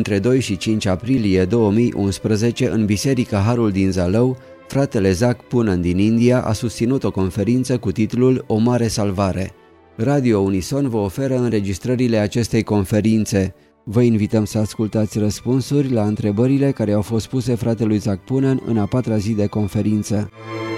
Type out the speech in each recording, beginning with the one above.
Între 2 și 5 aprilie 2011, în Biserica Harul din Zalău, fratele Zac Poonen din India a susținut o conferință cu titlul O mare salvare. Radio Unison vă oferă înregistrările acestei conferințe. Vă invităm să ascultați răspunsuri la întrebările care au fost puse fratelui Zac Poonen în a 4-a zi de conferință.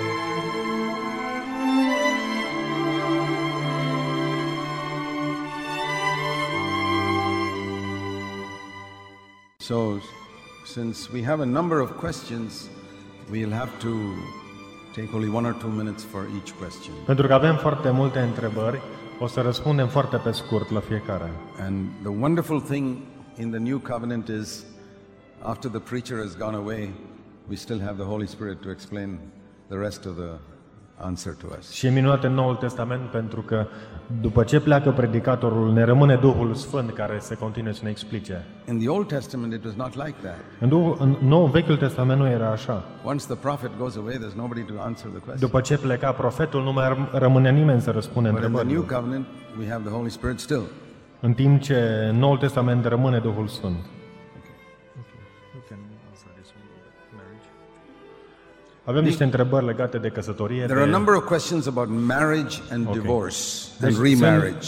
So, since we have a number of questions, we'll have to take only 1 or 2 minutes for each question. Pentru că avem foarte multe întrebări, o să răspundem foarte pe scurt la fiecare. And the wonderful thing in the New Covenant is, after the preacher has gone away, we still have the Holy Spirit to explain the rest of the answer to us. Și e minunat în Noul Testament pentru că după ce pleacă predicatorul, ne rămâne Duhul Sfânt care se continuă să ne explice. In the Old Testament it was not like that. În Vechiul Testament nu era așa. Once the prophet goes away, there's nobody to answer the question. După ce pleca profetul, nu mai rămâne nimeni să răspundă But in the întrebările. New Covenant, we have the Holy Spirit still. În timp ce în Noul Testament rămâne Duhul Sfânt. Avem niște întrebări legate de căsătorie. There are a number of questions about marriage and divorce and remarriage.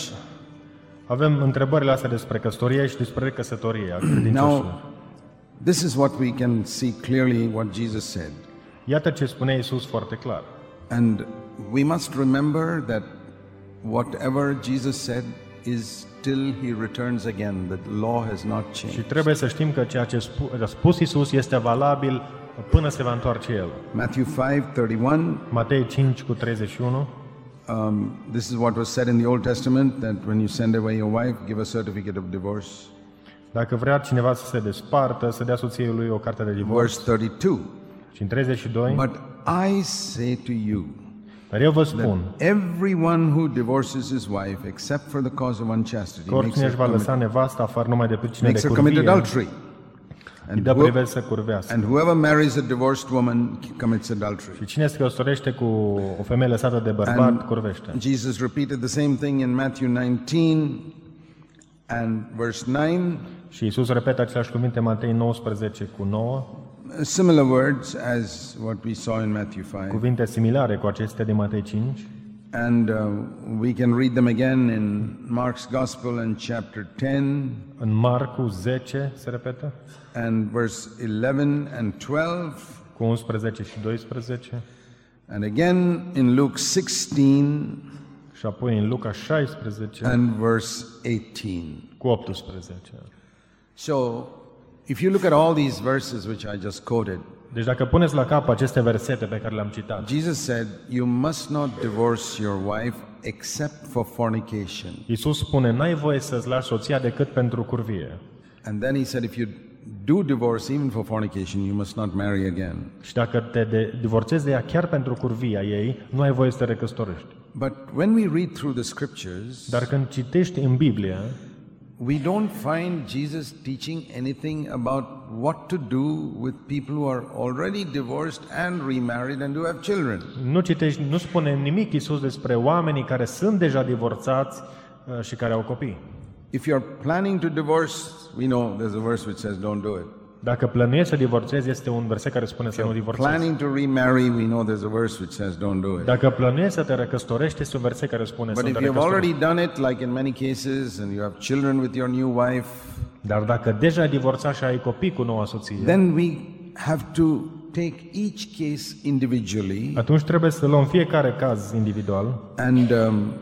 Avem întrebările astea despre căsătorie și despre căsătorie. Now, this is what we can see clearly what Jesus said. Iată ce spune Iisus foarte clar. And we must remember that whatever Jesus said is till he returns again. The law has not changed. Și trebuie să știm că ceea ce a spus Iisus este valabil până se va întoarce El. Matthew 5:31. Matei 5:31. This is what was said in the Old Testament, that when you send away your wife, give a certificate of divorce. Dacă vrea cineva să se despartă, să dea soției lui o carte de divorț. Verse 32. Și în 32. But I say to you, dar eu vă spun, everyone who divorces his wife except for the cause of unchastity oricine își va lăsa nevasta afară numai de pricină de commit curvie, adultery. îi dă privet să curvească. And whoever marries a divorced woman commits adultery. Și cine se căsătorește cu o femeie lăsată de bărbat, curvește. Jesus repeated the same thing in Matthew 19 and verse 9. Și Iisus repetă aceleași cuvinte în Matei 19:9. Similar words as what we saw in Matthew 5. Cuvinte similare cu acestea din Matei 5. And we can read them again in Mark's Gospel in chapter 10. În Marcu 10 se repetă. And verse 11 and 12. Cu 11 și 12. And again in Luke 16. Și apoi în Luca 16. And verse 18. Cu 18. So, if you look at all these verses which I just quoted, deci dacă puneți la cap aceste versete pe care le-am citat, Jesus said, you must not divorce your wife except for fornication. Iisus spune, n-ai voie să-ți lași soția decât pentru curvie. And then he said, if you do divorce even for fornication, you must not marry again. Și dacă te divorțezi de ea chiar pentru curvia ei, nu ai voie să te recăsătorești. But when we read through the scriptures, dar când citești în Biblie, we don't find Jesus teaching anything about what to do with people who are already divorced and remarried and who have children. Nu spune nimic Iisus despre oamenii care sunt deja divorțați și care au copii. If you're planning to divorce, we know there's a verse which says don't do it. Dacă plănuiești să divorțezi, este un verset care spune să nu divorțezi. Planning to remarry, we know there's a verse which says don't do it. Dacă plănuiești să te recăsătorești, este un verset care spune să nu te recăsătorești. But if you've recăsătorești. already done it, like in many cases, and you have children with your new wife, dar dacă deja ai divorțat și ai copii cu noua soție, then we have to take each case individually. Atunci trebuie să luăm fiecare caz individual. And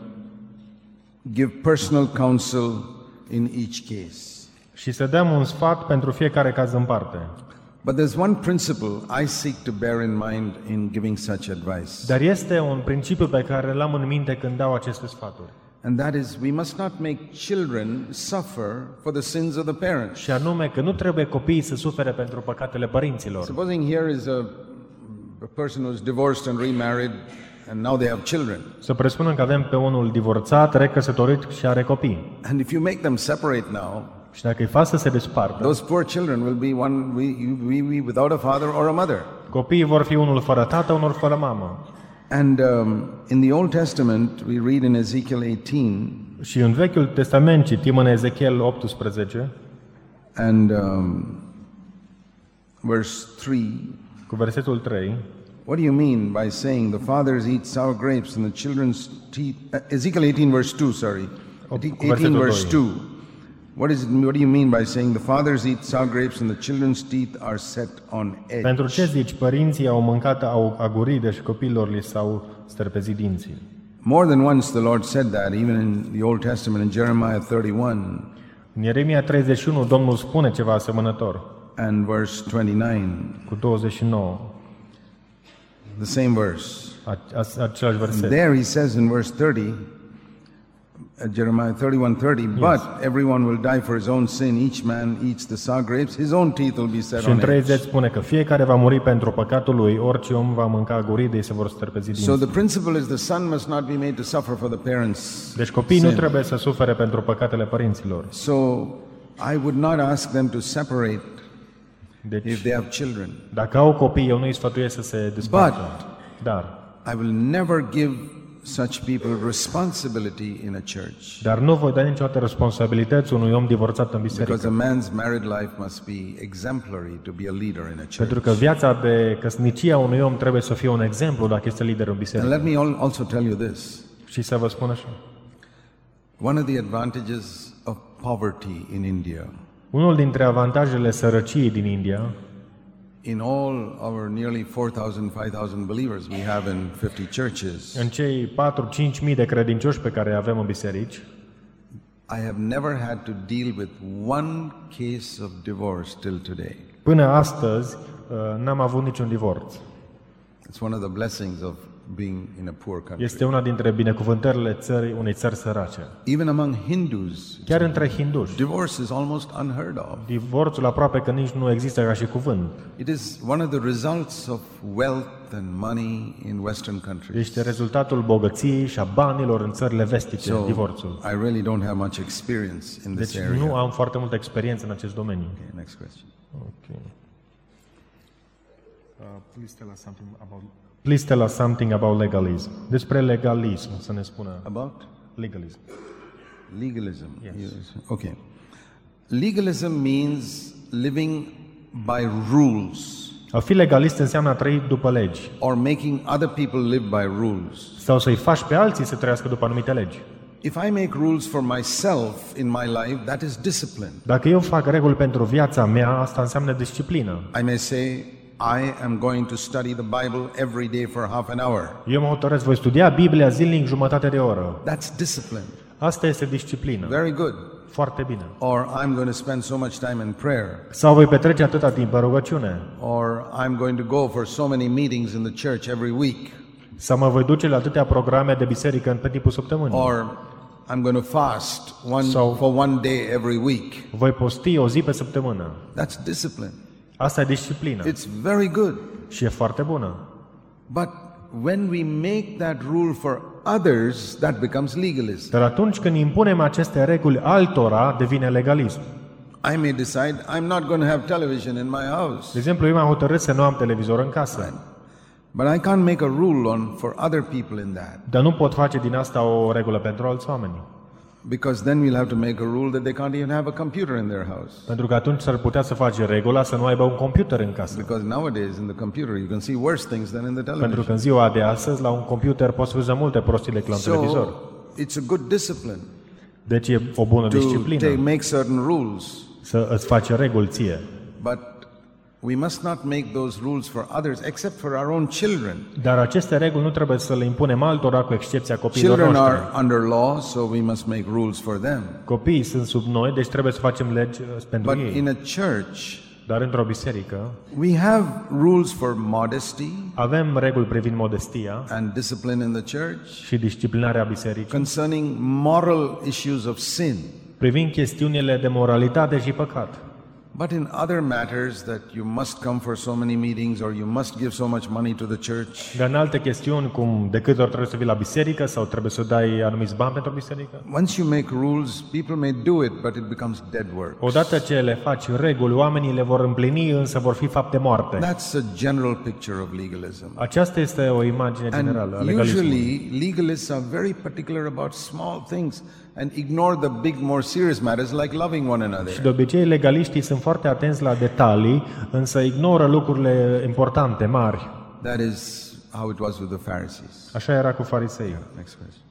give personal counsel in each case. Și să dăm un sfat pentru fiecare caz în parte. But there's one principle I seek to bear in mind in giving such advice. Dar este un principiu pe care l-am în minte când dau aceste sfaturi. And that is, we must not make children suffer for the sins of the parents. Și anume că nu trebuie copiii să sufere pentru păcatele părinților. Supposing here is a person who's divorced and remarried and now they have children. Să presupunem că avem pe unul divorțat, recăsătorit și are copii. And if you make them separate now, și dacă îi faci să se despartă, those poor children will be without a father or a mother. Copiii vor fi unul fără tată, unul fără mamă. And in the Old Testament, we read in Ezekiel 18. Și în Vechiul Testament citim în Ezechiel 18. And verse 3, Cu versetul 3, what do you mean by saying the fathers eat sour grapes and the children's teeth? Ezekiel 18 verse 2, sorry. 18 verse 2. What do you mean by saying the fathers eat sour grapes and the children's teeth are set on edge? pentru ce zici, părinții au mâncat aguride și copiilor li s-au stărpezit dinții? More than once the Lord said that, even in the Old Testament, in Jeremiah 31 În Ieremia 31, Domnul spune ceva asemănător, and verse 29, cu 29, the same verse. același verset. There he says in verse 30, Jeremiah 31:30, but everyone will die for his own sin, each man eats the sour grapes, his own teeth will be set Și în on 30 edge. spune că fiecare va muri pentru păcatul lui, orice om va mânca aguride, ei se vor stărpezi So dinții. the principle is the son must not be made to suffer for the parents' Deci copiii nu sin. trebuie să sufere pentru păcatele părinților. So I would not ask them to separate Deci, if they have children. dacă au copii, eu nu îi sfătuiesc să se despartă. Dar I will never give such people responsibility in a church, nu voi da niciodată responsabilități unui om divorțat în because biserică. a man's married life must be exemplary to be a leader in a church. Pentru că viața de căsnicie a unui om trebuie să fie un exemplu dacă este lider în And biserică. let me also tell you this. Și să vă spun așa. One of the advantages of poverty in India, Unul dintre avantajele sărăciei din India, in all our nearly 4,000, 5,000 believers we have in 50 churches, în cei 4-5 mii de credincioși pe care îi avem în biserici, I have never had to deal with one case of divorce till today. până astăzi n-am avut niciun divorț. It's one of the blessings of being in a poor country. Este una dintre binecuvântările unei țări sărace. Even among Hindus, Chiar între hinduși, divorce is almost unheard of. divorțul aproape că nici nu există ca și cuvânt. It is one of the results of wealth and money in Western countries. Este rezultatul bogăției și a banilor în țările vestice, So divorțul. I really don't have much experience in this Deci area. nu am foarte multă experiență în acest domeniu. Okay, next question. Okay. Please tell us something about legalism. Despre legalism, să ne spună. About Legalism. legalism. Yes. Okay. Legalism means living by rules A fi legalist înseamnă a trăi după legi or making other people live by rules. sau să-i faci pe alții să trăiască după anumite legi. If I make rules for myself in my life, that is discipline. Dacă eu fac reguli pentru viața mea, asta înseamnă disciplină. I may say, I am going to study the Bible every day for half an hour. Eu mă hotărăsc, voi studia Biblia zilnic jumătate de oră. That's discipline. Asta este disciplină. Very good. Foarte bine. Or I'm going to spend so much time in prayer. Sau voi petrece atâta timp în rugăciune. Or I'm going to go for so many meetings in the church every week. Sau mă voi duce la atâtea programe de biserică în timpul săptămânii. Or I'm going to fast So- for one day every week. Voi posti o zi pe săptămână. That's discipline. Asta e disciplină. It's very good. Și e foarte bună. But when we make that rule for others, that becomes legalism. Dar atunci când impunem aceste reguli altora, devine legalism. I may decide I'm not going to have television in my house. De exemplu, eu m-am hotărât să nu am televizor în casă. But I can't make a rule for other people in that. Dar nu pot face din asta o regulă pentru alți oameni. Because then we'll have to make a rule that they can't even have a computer in their house. Pentru că atunci s-ar putea să faci regula să nu aibă un computer în casă. Because nowadays in the computer you can see worse things than in the Pentru television. că în ziua de astăzi, la un computer poți văzui multe prostii decât la un televizor. So it's a good discipline Deci e o bună to disciplină make certain rules. să îți faci reguli ție. But we must not make those rules for others except for our own children. Dar aceste reguli nu trebuie să le impunem altora, cu excepția copiilor Children noștri. are under law, so we must make rules for them. Copiii sunt sub noi, deci trebuie să facem legi pentru But ei. in a church, Dar într-o biserică we have rules for modesty avem reguli privind modestia and discipline in the church, și disciplinarea bisericii, concerning moral issues of sin. privind chestiunile de moralitate și păcat. But in other matters that you must come for so many meetings or you must give so much money to the church, Dar în alte chestiuni, cum de câte ori trebuie să vii la biserică sau trebuie să dai anumiți bani pentru biserică, once you make rules, people may do it, but it becomes dead work. odată ce le faci reguli, oamenii le vor împlini, însă vor fi fapte moarte. That's a general picture of legalism. Aceasta este o imagine generală a And legalismului. usually, legalists are very particular about small things and ignore the big, more serious matters like loving one Și another. de obicei legaliștii sunt foarte atenți la detalii, însă ignoră lucrurile importante, mari. That is how it was with the Pharisees. Așa era cu fariseii. Next question.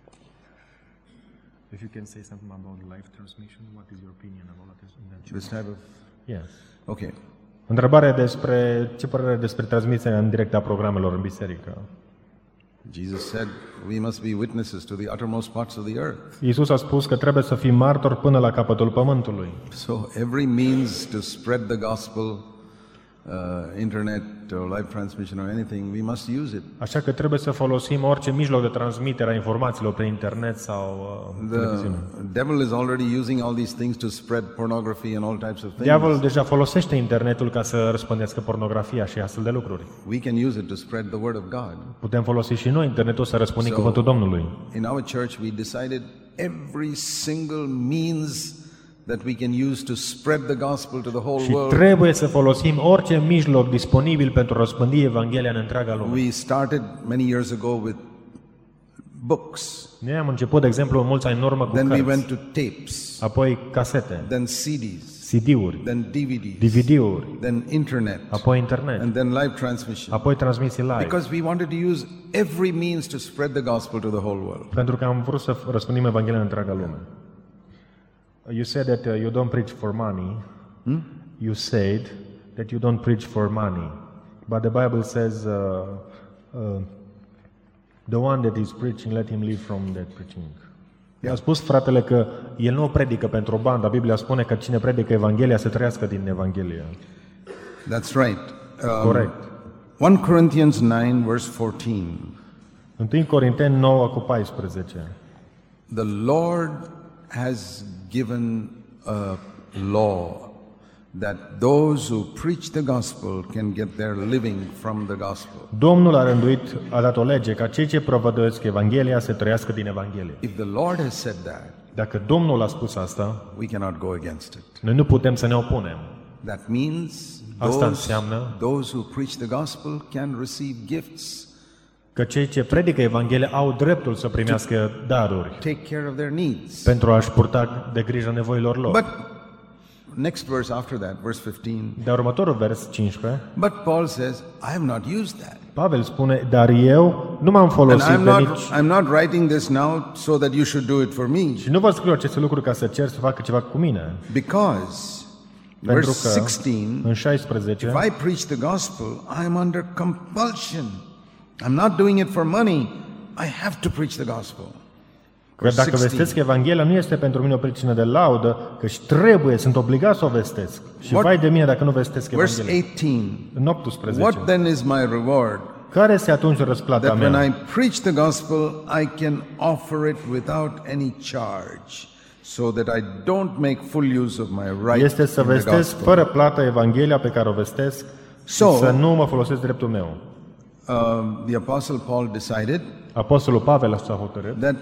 If you can say something about live transmission, what is your opinion about this? This type of... Yes. Okay. Întrebare despre ce părere despre transmiterea în direct a programelor în biserică. Jesus said we must be witnesses to the uttermost parts of the earth. Iisus a spus că trebuie să fim martori până la capătul pământului. So every means to spread the gospel, internet or live transmission or anything, we must use it. Așa că trebuie să folosim orice mijloc de transmitere a informațiilor prin internet sau televiziune. The devil is already using all these things to spread pornography and all types of things. Diavolul deja folosește internetul ca să răspândească pornografia și astfel de lucruri. We can use it to spread the word of God. Putem folosi și noi internetul să răspândim cuvântul Domnului. In our church we decided every single means that we can use to spread the gospel to the whole Și world. trebuie să folosim orice mijloc disponibil pentru a răspândi Evanghelia în întreaga lume. We started many years ago with books. Noi am început, de exemplu, mulți ani în urmă cu Then we went cărți, to tapes, apoi casete, then CDs, CD-uri, then DVDs, DVD-uri, then internet, apoi internet, and then live transmission. apoi transmisii live. Because we wanted to use every means to spread the gospel to the whole world. Pentru că am vrut să răspândim Evanghelia în întreaga lume. You said that you don't preach for money. You said that you don't preach for money. But the Bible says the one that is preaching, let him live from that preaching. A spus fratele că el nu predică pentru bani, dar Biblia spune că cine predică Evanghelia să trăiască din Evanghelie. That's right. Corect. 1 Corinthians 9 verse 14. 1 Corinteni 9 cu 14. The Lord has given a law that those who preach the gospel can get their living from the gospel. Domnul a dat o lege ca cei ce propovăduiesc Evanghelia să trăiască din Evanghelie. If the Lord has said that, Dacă Domnul a spus asta, we cannot go against it. noi nu putem să ne opunem. That means Asta înseamnă those who preach the gospel can receive gifts, că cei ce predică Evanghelia au dreptul să primească daruri take care of their needs. pentru a-și purta de grijă nevoilor lor. But next verse after that, verse 15. Dar următorul vers 15, But Paul says, I have not used that. Pavel spune, dar eu nu m-am And folosit de nici... I'm not writing this now so that you should do it for me. Și nu vă scriu aceste lucruri ca să cer să facă ceva cu mine. Because, Pentru verse că 16, în 16, if I preach the gospel, I am under compulsion. I'm not doing it for money. I have to preach the gospel. că dacă vestesc Evanghelia nu este pentru mine o pricină de laudă, căci trebuie, sunt obligat să o vestesc. Și vai de mine dacă nu vestesc Verse Evanghelia. 18. În 18. What then is my reward? Care este atunci răsplata That when mea? I preach the gospel, I can offer it without any charge, so that I don't make full use of my right Este să in the vestesc gospel. fără plată Evanghelia pe care o vestesc, să nu mă folosesc dreptul meu. The Apostle Paul decided Apostolul Pavel așa a hotărât that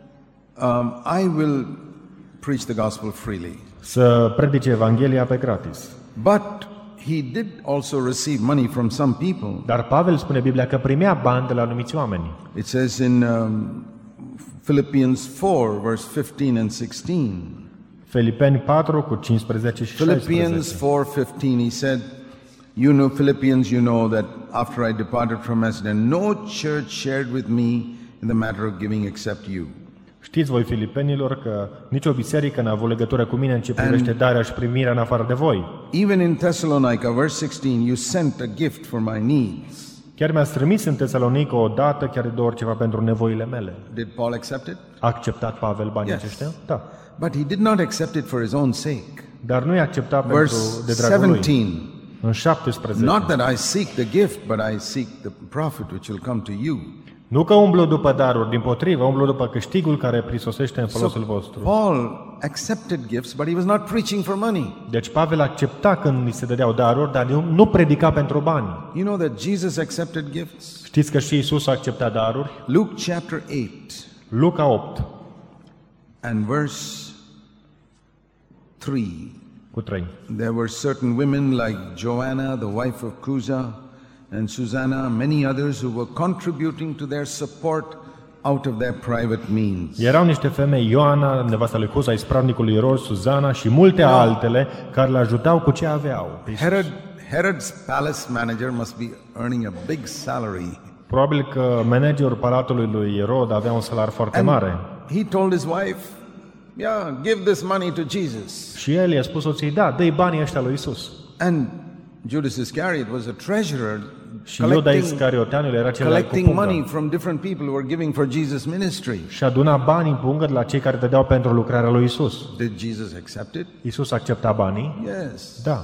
I will preach the gospel freely. să predice Evanghelia pe gratis. But he did also receive money from some people. Dar Pavel spune Biblia că primea bani de la anumiți oameni. It says in Philippians 4, verse 15 and 16. Filipeni 4 cu 15 și 16. Philippians 4:15, he said, "You know, Philippians, you know that after I departed from Macedonia, no church shared with me in the matter of giving except you." Știți voi, filipenilor, că nicio biserică n-a avut legătură cu mine în ce privește darea și primirea în afară de voi. Even in Thessalonica, verse 16, you sent a gift for my needs. Chiar mi-ați trimis în Tesalonică o dată, chiar de două ori ceva pentru nevoile mele. Did Paul accept it? A acceptat Pavel banii Yes. aceștia? Da. But he did not accept it for his own sake. Dar nu i-a acceptat pentru Verse de dragul lui. 17, În 17. not that I seek the gift, but I seek the profit which will come to you. Nu că umblu după daruri, dimpotrivă, umblu după câștigul care prisosește în folosul vostru. Paul accepted gifts, but he was not preaching for money. Deci Pavel accepta când îi se dădeau daruri, dar nu predica pentru bani. You know that Jesus accepted gifts? Știți că și Iisus a acceptat daruri? Luke chapter 8 Luca 8 and verse 3. cu 3. There were certain women like Joanna, the wife of Cusa, and Susanna, many others who were contributing to their support out of their private means. Erau niște femei, Ioana, nevasta lui Cuza, ispravnicul lui Irod, Suzana și multe altele care le ajutau cu ce aveau. Herod's palace manager must be earning a big salary. Probabil că managerul palatului lui Irod avea un salariu foarte mare. He told his wife, "Yeah, give this money to Jesus." Și el i-a spus soției, da, dă-i banii ăștia lui Isus. And Judas Iscariot was a treasurer, Și Iuda Iscarioteanul era cel cu collecting money pungă. from different people who were giving for Jesus' ministry. Și aduna banii în pungă de la cei care dădeau pentru lucrarea lui Isus. Did Jesus accept it? Isus accepta banii? Yes. Da.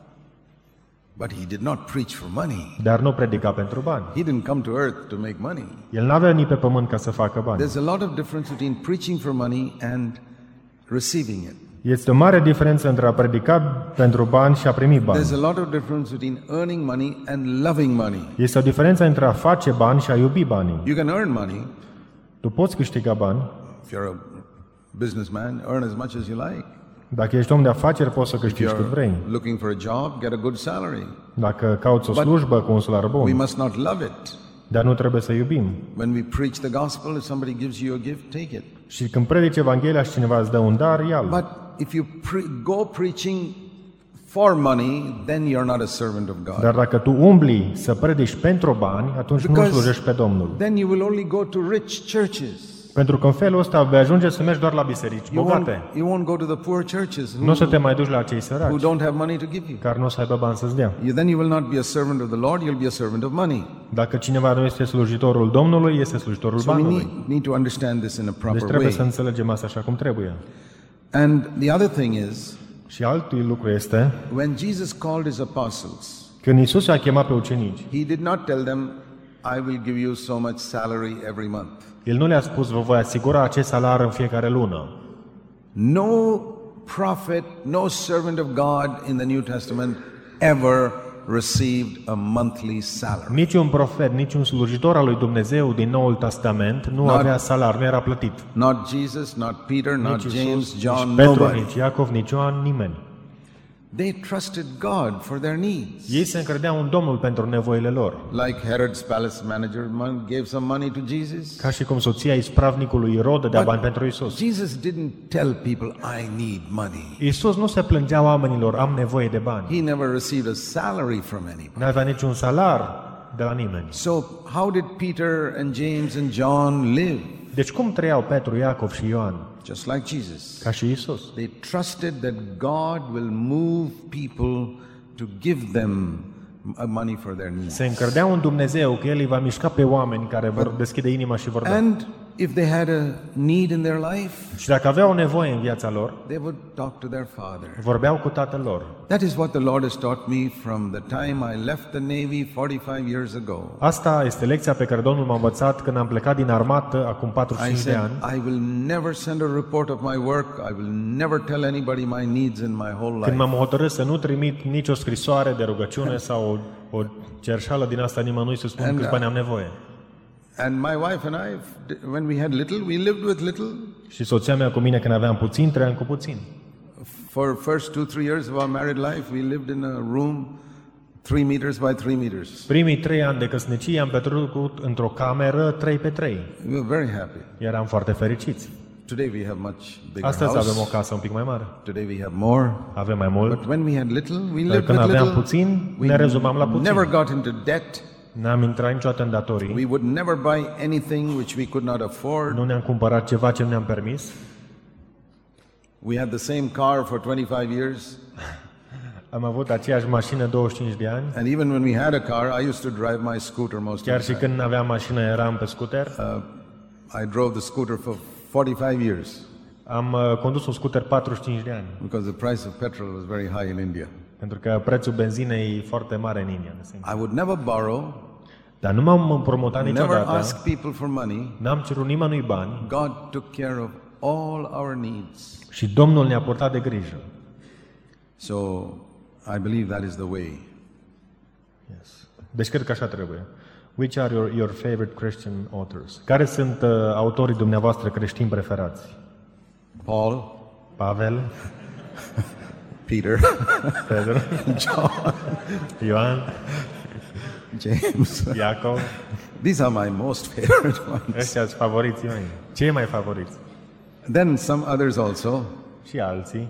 But he did not preach for money. Dar nu predica pentru bani. He didn't come to earth to make money. El n-a venit pe pământ ca să facă bani. There's a lot of difference between preaching for money and receiving it. Este o mare diferență între a predica pentru bani și a primi bani. There's a lot of difference between earning money and loving money. Este o diferență între a face bani și a iubi banii. You can earn money. Tu poți câștiga bani. If you're a businessman, earn as much as you like. Dacă ești om de afaceri, poți să If câștigi cât vrei. you're looking for a job, get a good salary. Dacă cauți o slujbă cu un salariu We bun, must not love it. dar nu trebuie să iubim. When we preach the gospel, if somebody gives you a gift, take it. Și când predici Evanghelia și cineva îți dă un dar, ia-l. But if you go preaching for money, then you're not a servant of God. Dar dacă tu umbli să predici pentru bani, atunci nu Because slujești pe Domnul. then you will only go to rich churches. Pentru că în felul ăsta vei ajunge să mergi doar la biserici bogate. You won't go to the poor churches Nu o să te mai duci la cei who săraci, don't have money to give you. care nu o să aibă bani să-ți dea. Then you will not be a servant of the Lord, you'll be a servant of money. Dacă cineva nu este slujitorul Domnului, este slujitorul So we banului. need to understand this in a Deci proper trebuie să way. înțelegem asta așa cum trebuie. And the other thing is, Și altul lucru este, when Jesus called his apostles, când Iisus a chemat pe ucenici, he did not tell them, I will give you so much salary every month. El nu le-a spus, vă voi asigura acest salariu în fiecare lună. No prophet, no servant of God in the New Testament ever received a monthly salary. Niciun profet, niciun slujitor al lui Dumnezeu din Noul Testament nu avea salariu, nu era plătit. Not Jesus, not Peter, not Nici James, Iisus, John, nici Petru, nobody. nici Iacov, nici Ioan, nimeni. They trusted God for their needs. Ei se încredeau în Domnul pentru nevoile lor. Like Herod's palace manager gave some money to Jesus. Ca și cum soția ispravnicului Irod dădea bani pentru Isus. Jesus didn't tell people, I need money. Isus nu se plângea oamenilor, am nevoie de bani. He never received a salary from anybody. Nu avea niciun salar de la nimeni. So how did Peter and James and John live? Deci cum trăiau Petru, Iacov și Ioan? Just like Jesus. Ca și Isus. They trusted that God will move people to give them money for their needs. Se încredeau în Dumnezeu că El îi va mișca pe oameni care vor deschide inima și vor da. And if they had a need in their life, Și dacă aveau nevoie în viața lor, they would talk to their Father. vorbeau cu Tatăl lor. That is what the Lord has taught me from the time I left the Navy 45 years ago. Asta este lecția pe care Domnul m-a învățat când am plecat din armată acum I 45 de said, ani. I will never send a report of my work. I will never tell anybody my needs in my whole Când life. m-am hotărât să nu trimit nicio scrisoare de rugăciune sau o cerșală din asta nimănui să spun câți bani am nevoie. And my wife and I, when we had little, we lived with little. Și soția mea cu mine când aveam puțin, trăiam cu puțin. For first 2-3 years of our married life, we lived in a room 3 meters by 3 meters. Primii 3 ani de căsnicie am petrecut într-o cameră 3 pe 3. We were very happy. Eram foarte fericiți. Today we have much bigger Astăzi avem o house. casă un pic mai mare. Today we have more. Avem mai mult. But when we had little, we Dar lived când with aveam little. puțin, We ne rezumam la puțin. never got into debt. N-am intrat niciodată în datorii. We would never buy anything which we could not afford. Nu ne-am cumpărat ceva ce nu ne-am permis. We had the same car for 25 years. Am avut aceeași mașină 25 de ani. And even when we had a car, I used to drive my scooter most Chiar of și the time. când n-aveam mașină, eram pe scooter. I drove the scooter for 45 years Am condus un scooter 45 de ani. because the price of petrol was very high in India. Pentru că prețul benzinei e foarte mare în India. I would never borrow, Dar nu m-am împrumutat never niciodată. ask people for money. N-am cerut nimănui bani. God took care of all our needs. Și Domnul ne-a purtat de grijă. So I believe that is the way. Yes. Deci cred că așa trebuie. Which are your favorite Christian authors? Care sunt autorii dumneavoastră creștini preferați? Paul, Pavel, Peter, Pedro, John, Ioan, James. Iacov. These are my most favorite ones. Ăștia sunt favoriții mei. Cei mai favoriți. Then some others also. Și alții.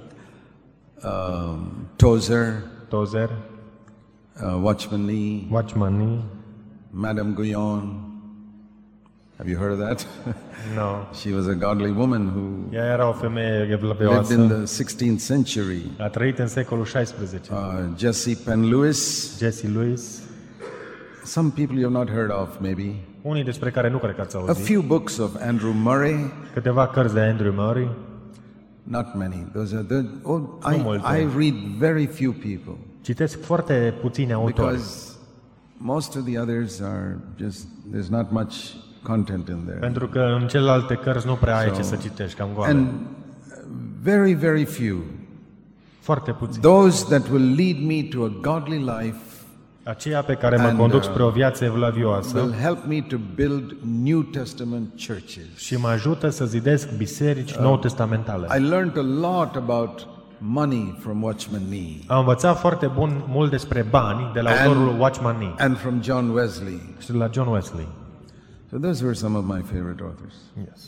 Tozer, Tozer, Watchman Nee, Watchman Nee. Madame Guyon. Have you heard of that? No. She was a godly woman who Ea era o femeie lived in evlavioasă. the 16th century. A trăit în secolul XVI. Jesse Penn Lewis. Jesse Lewis. Some people you have not heard of, maybe. Unii despre care nu cred că ați A auzit. few books of Andrew Murray. Câteva cărți de Andrew Murray. Not many. Those are the. Nu multe. I read very few people Citesc foarte puțini autori. because most of the others are just. There's not much content in there. Pentru că în celelalte cărți nu prea ai So- ce să citești, cam goale. And very, very few. Foarte puțini. Those that will lead me to a godly life Aceia pe care mă And, conduc spre o viață will evlavioasă help me to build New Testament churches. și mă ajută să zidesc biserici nou-testamentale. I learned a lot about money from Watchman Nee Am învățat foarte mult despre bani de la autorul Watchman Nee and from John Wesley. și de la John Wesley. So those were some of my favorite authors. Yes.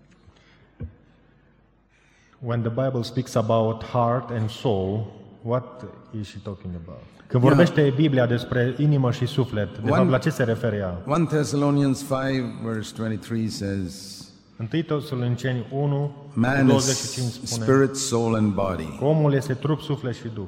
When the Bible speaks about heart and soul, what is she talking about? Când vorbește Biblia despre inimă și suflet, de fapt la ce se referă ea? 1 Thessalonians 5 verse 23 says, 1 Tesaloniceni 1, man 25 is spune spirit, soul and body. că omul este trup, suflet și duh.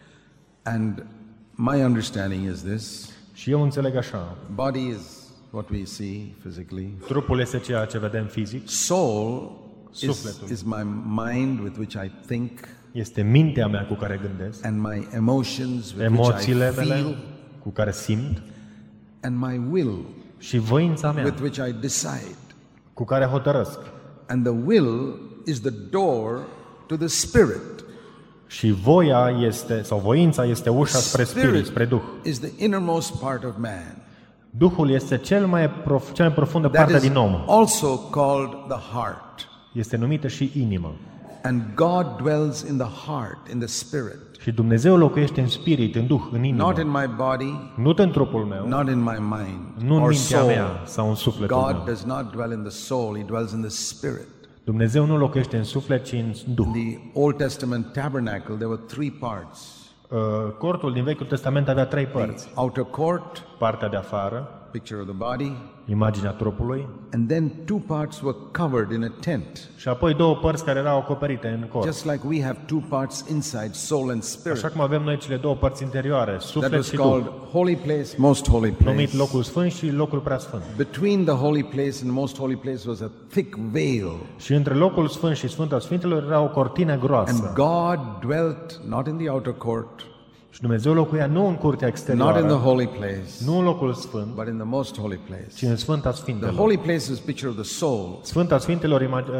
And my understanding is this, Și eu înțeleg așa, body is what we see physically. trupul este ceea ce vedem fizic, Soul Sufletul. is my mind with which I think este mintea mea cu care gândesc, and my emotions with which I emoțiile feel mele cu care simt and my will și voința mea with which I decide. cu care hotărăsc. And the will is the door to the spirit. Și voia este, sau voința este ușa spre spirit, spre Duh. Is the innermost part of man. Duhul este cea mai profundă That parte is din om. also called the heart. Este numită și inimă. And God dwells in the heart, in the spirit. Și Dumnezeu locuiește în spirit, în Duh, în inimă. Not in my body, Nu în trupul meu, not in my mind nu în or mintea soul. mea sau în sufletul God meu. does not dwell in the soul, He dwells in the spirit. Dumnezeu nu locuiește în suflet, ci în Duh. In the Old Testament tabernacle, there were three parts. Cortul din Vechiul Testament avea trei părți. Outer court, Partea de afară, picture of the body, imaginea trupului, and then two parts were covered in a tent. și apoi două părți care erau acoperite în cort. Just like we have two parts inside, soul and Așa spirit. cum avem noi cele două părți interioare, That suflet was și called Duh, holy place, most holy numit place. locul sfânt și locul preasfânt. Between the holy place and the most holy place was a thick veil. Și între locul sfânt și Sfânta Sfintelor era o cortină And groasă. God dwelt not in the outer court, Și Dumnezeu locuia nu în curtea not in the exterioară, holy place, nu în locul sfânt, but in the most holy place. ci în Sfânta The Sfintelor. holy place is a picture of the soul. Sfânta Sfintelor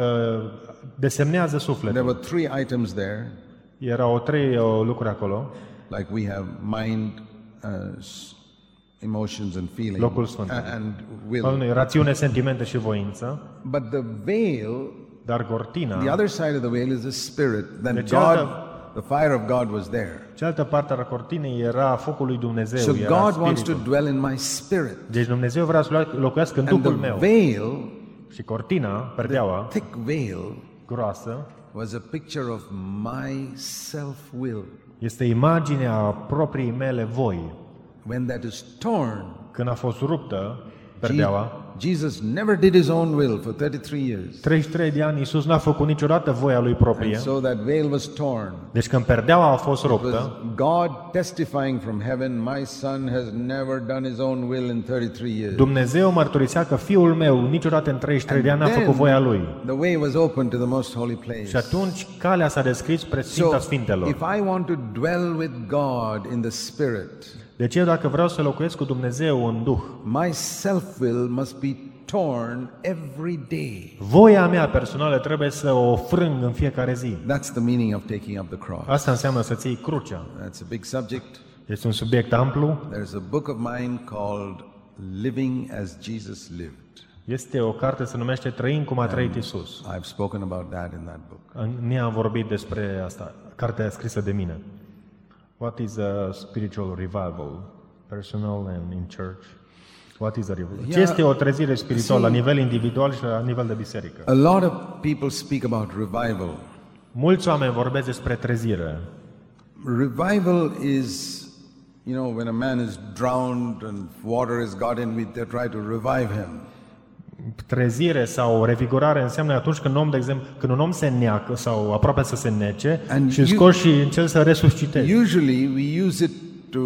desemnează There sufletul. were three items there, Erau trei lucruri acolo. like we have mind, emotions and feeling, Locul sfânt. and will. Rațiune, sentimente și voință. But the veil, Dar the cortina, other side of the veil is the spirit. Then Deci God, altă- the fire of God was there. cealaltă parte a cortinei era focul lui Dumnezeu, So era God wants to spiritul. dwell in my spirit. Deci Dumnezeu vrea să locuiască în And Duhul the meu. veil, Și cortina, perdeaua, thick veil, groasă, was a picture of my self-will. este imaginea propriei mele voi. When that is torn, Când a fost ruptă, perdeaua, Jesus never did his own will for 33 years. 33 de ani, Iisus n-a făcut niciodată voia lui proprie. And so that veil was torn. Deci când perdeaua a fost It was ruptă, God testifying from heaven, my son has never done his own will in 33 years. Dumnezeu mărturisea că fiul meu niciodată în 33 de ani n-a făcut voia lui. the way was open to the most holy place. Și atunci calea s-a deschis spre So, Sfinta Sfintelor. if I want to dwell with God in the Spirit, Deci eu dacă vreau să locuiesc cu Dumnezeu în Duh, my self-will must be torn every day. voia mea personală trebuie să o frâng în fiecare zi. That's the meaning of taking up the cross. Asta înseamnă să-ți iei crucea. That's a big subject. Este un subiect amplu. There's a book of mine called Living as Jesus Lived. Este o carte, se numește Trăind cum a trăit Iisus. I've spoken about that in that book. Ne-am vorbit despre asta, cartea scrisă de mine. What is a spiritual revival? personal and in church? What is the revival? Ce este o trezire spirituală la nivel individual și la nivel de biserică? A lot of people speak about revival. Mulți oameni vorbesc despre trezire. Revival is, when a man is drowned and water has got in, they try to revive him. Trezire sau revigorare înseamnă atunci când un om se neacă sau aproape să se nece și îl scoți și încerci să resuscitezi. Usually we use it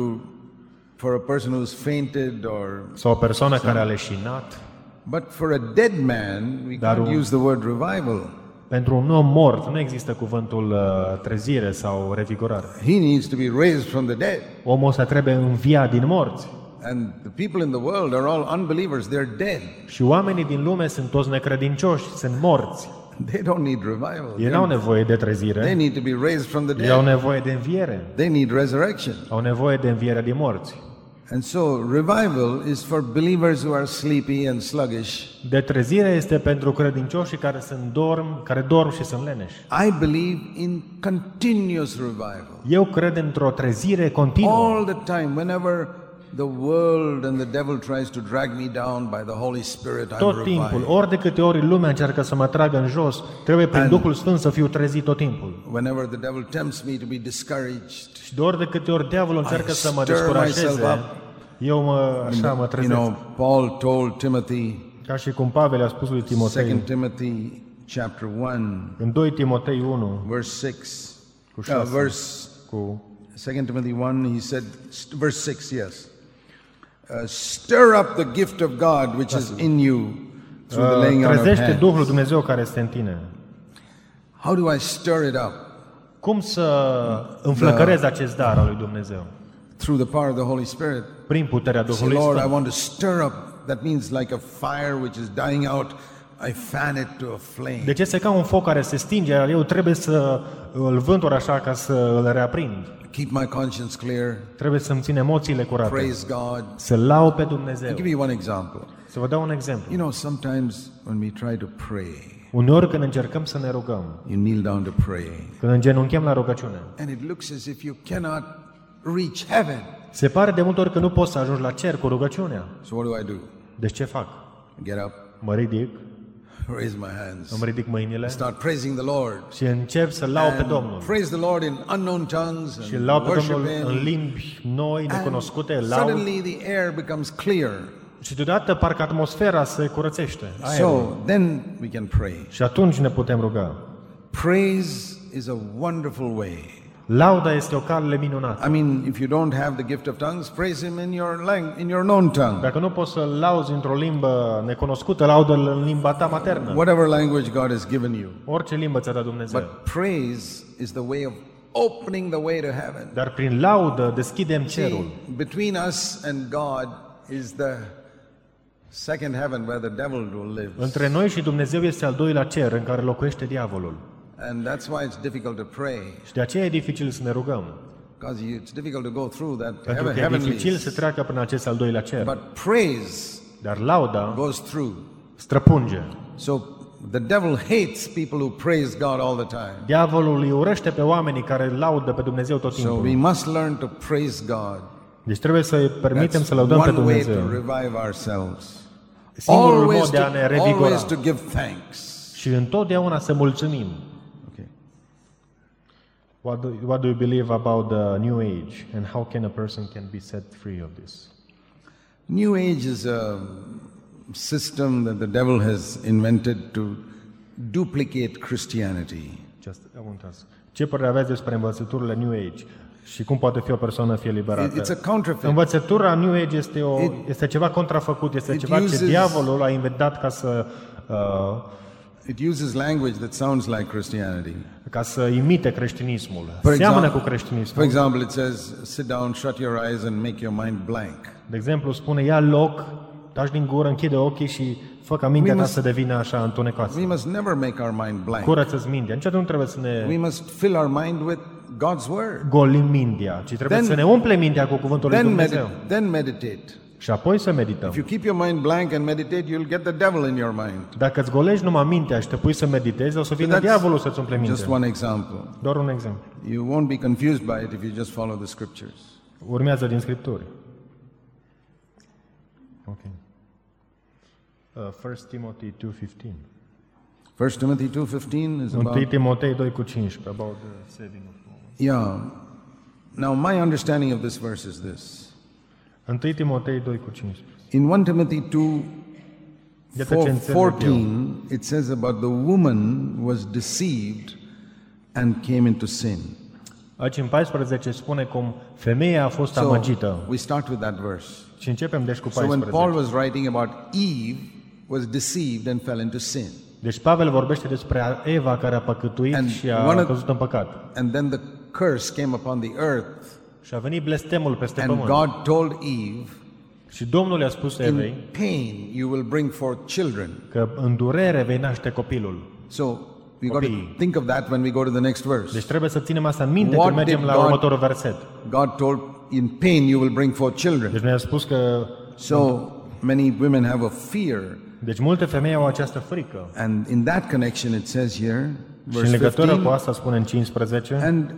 for a person who's fainted or sau o persoană care a leșinat. But for a dead man, we can't use the word revival. Pentru un om mort nu există cuvântul trezire sau revigorare. He needs to be raised from the dead. Omul ăsta trebuie înviat din morți. And the people in the world are all unbelievers, they're dead. Și oamenii din lume sunt toți necredincioși, sunt morți. They don't need revival. Ei n-au nevoie de trezire. They need to be raised from the dead. Ei au nevoie de înviere. They need resurrection. Au nevoie de înviere din morți. And so revival is for believers who are sleepy and sluggish. De trezire este pentru credincioșii care dorm și sunt leneși. I believe in continuous revival. Eu cred într-o trezire continuă. All the time, whenever the world and the devil tries to drag me down by the Holy Spirit, I'm tot timpul, ori de câte ori lumea încearcă să mă tragă în jos, trebuie prin Duhul Sfânt să fiu trezit tot timpul. Whenever the devil tempts me to be discouraged, și de ori de câte ori diavolul încearcă să mă descurajeze, eu mă trezesc. Paul told Timothy, ca și cum Pavel a spus lui Timotei, 2 Timothy chapter 1, în 2 Timotei 1, verse 6, cu 2 Timothy 1, he said, verse 6, yes. Stir up the gift of God which is in you through the laying on of hands. Trezește Duhul Dumnezeu care este în tine. How do I stir it up? Cum să înflăcărez acest dar al lui Dumnezeu? Through the power of the Holy Spirit. Prin puterea Duhului Sfânt. Lord, I want to stir up. That means like a fire which is dying out. I fan it to a flame. Deci este ca un foc care se stinge, iar eu trebuie să îl vânturi așa ca să îl reaprind. Keep my conscience clear. Trebuie să-mi țin emoțiile curate. Praise God. Să laud pe Dumnezeu. I'll give you one example. Să vă dau un exemplu. Sometimes when we try to pray, uneori când încercăm să ne rugăm, you kneel down to pray. Când îngenunchem la rugăciune, and it looks as if you cannot reach heaven. Se pare de multe ori că nu poți să ajungi la cer cu rugăciunea. So what do I do? Deci ce fac? Get up. Mă ridic. Raise my hands. Îmi ridic mâinile. Start praising the Lord. Și încep să laud pe Domnul. Praise the Lord in unknown tongues. Și laud pe Domnul în limbi noi, necunoscute. Laud. Suddenly the air becomes clear. Și deodată parcă atmosfera se curățește. So then we can pray. Și atunci ne putem ruga. Praise is a wonderful way. Lauda este o cale minunată. I mean, if you don't have the gift of tongues, praise Him in your known tongue. Dacă nu poți să lauzi într-o limbă necunoscută, laudă-L în limba ta maternă. Whatever language God has given you. Orice limbă ți-a dat Dumnezeu. But praise is the way of opening the way to heaven. Dar prin laudă deschidem cerul. Between us and God is the second heaven where the devil will live. Între noi și Dumnezeu este al doilea cer în care locuiește diavolul. And that's why it's difficult to pray. Și de aceea e dificil să ne rugăm. Because it's difficult to go through that pentru că e dificil să treacă prin acest al doilea cer. But praise dar lauda goes through. Străpunge. So the devil hates people who praise God all the time. Diavolul îi urăște pe oamenii care laudă pe Dumnezeu tot timpul. So we must learn to praise God. Deci trebuie să permitem să laudăm pe Dumnezeu. One way to revive ourselves. Singurul mod de a ne revigora. Always to give thanks. Și întotdeauna să mulțumim. What do you believe about the New Age and how can a person can be set free of this? New Age is a system that the devil has invented to duplicate Christianity. Ce părere aveți despre învățăturile New Age și cum poate fi o persoană fi eliberată? It's a counterfeit. Învățătura New Age este ceva contrafăcut, este ceva ce diavolul a inventat ca să it uses language that sounds like Christianity. Ca să imite creștinismul. Seamănă cu creștinismul. For example, it says, sit down, shut your eyes and make your mind blank. De exemplu, spune, ia loc, taci din gură, închide ochii și fă ca mintea ta să devină așa întunecoasă. We must never make our mind blank. Curăță-ți mintea. Niciodată nu trebuie să ne We must fill our mind with God's word. Golim mintea, ci trebuie să ne umple mintea cu cuvântul lui Dumnezeu. Then meditate. Și apoi să medităm. If you keep your mind blank and meditate, you'll get the devil in your mind. Dacă îți golești numai mintea și te pui să meditezi, o să vină diavolul să-ți umple mintea. Just one example. Doar un exemplu. You won't be confused by it if you just follow the scriptures. Urmează din Scripturi. Okay. 1 Timothy 2:15. 1 Timothy 2:15 is 1 about... Timotei 2:15, about the saving of women. Yeah. Now, my understanding of this verse is this. 1 Timotei 2:15. In 1 Timothy 2, Iată ce înțeleg 14, it says about the woman was deceived and came into sin. Aici în 14 spune cum femeia a fost So, amăgită. we start with that verse. Și începem deci cu So when 14. Paul was writing about Eve was deceived and fell into sin. Deci Pavel vorbește despre Eva care a păcătuit And și a căzut în păcat. And then the curse came upon the earth, Și a venit blestemul peste and pământ. God told Eve, Și Domnul i-a spus in Evei pain you will bring forth children. că în durere vei naște copilul. So we got to Copii. think of that when we go to the next verse. Deci trebuie să ținem asta în minte What când mergem did la God- următorul verset. God told, in pain you will bring forth children. Deci ne-a spus că So many women have a fear, deci multe femei au această frică. and in that connection it says here, Și în verse legătură cu 15, asta spune în 15, and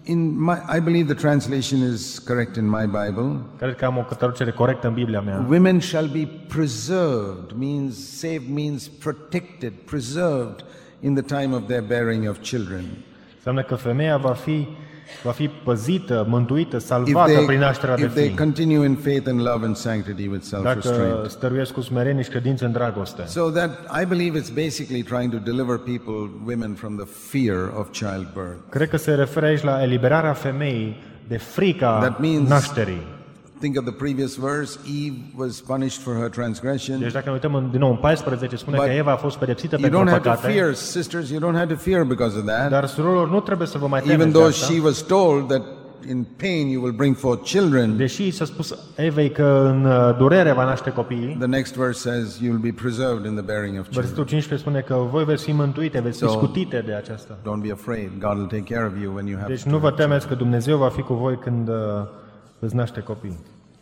I believe the translation is correct in my Bible. cred că am o traducere corectă în Biblia mea. Women shall be preserved, saved means protected, preserved in the time of their bearing of children. Înseamnă că femeia va fi păzită, mântuită, salvată prin nașterea de If they fii. continue in faith and love and sanctity with Dacă self-restraint. stăruiesc cu smerenie și credință în dragoste. So that, I believe it's basically trying to deliver women from the fear of childbirth. Cred că se referă aici la eliberarea femeii de frica That means- nașterii. Think of the previous verse, Eve was punished for her transgression. Deci dacă ne uităm din nou în 14, spune But că Eva a fost pedepsită You pentru don't have to păcate, fear, sisters, you don't have to fear because of that. dar surorilor nu trebuie să vă mai temeți Even de though asta. she was told that in pain you will bring forth children, Deși s-a spus Evei că în durere va naște copiii, the next verse says you will be preserved in the bearing of children. versetul 15 spune că voi veți fi mântuite, veți fi So- scutite de aceasta. Don't be afraid. God will take care of you when you have Deci to. nu vă temeți că Dumnezeu va fi cu voi când veți naște copii.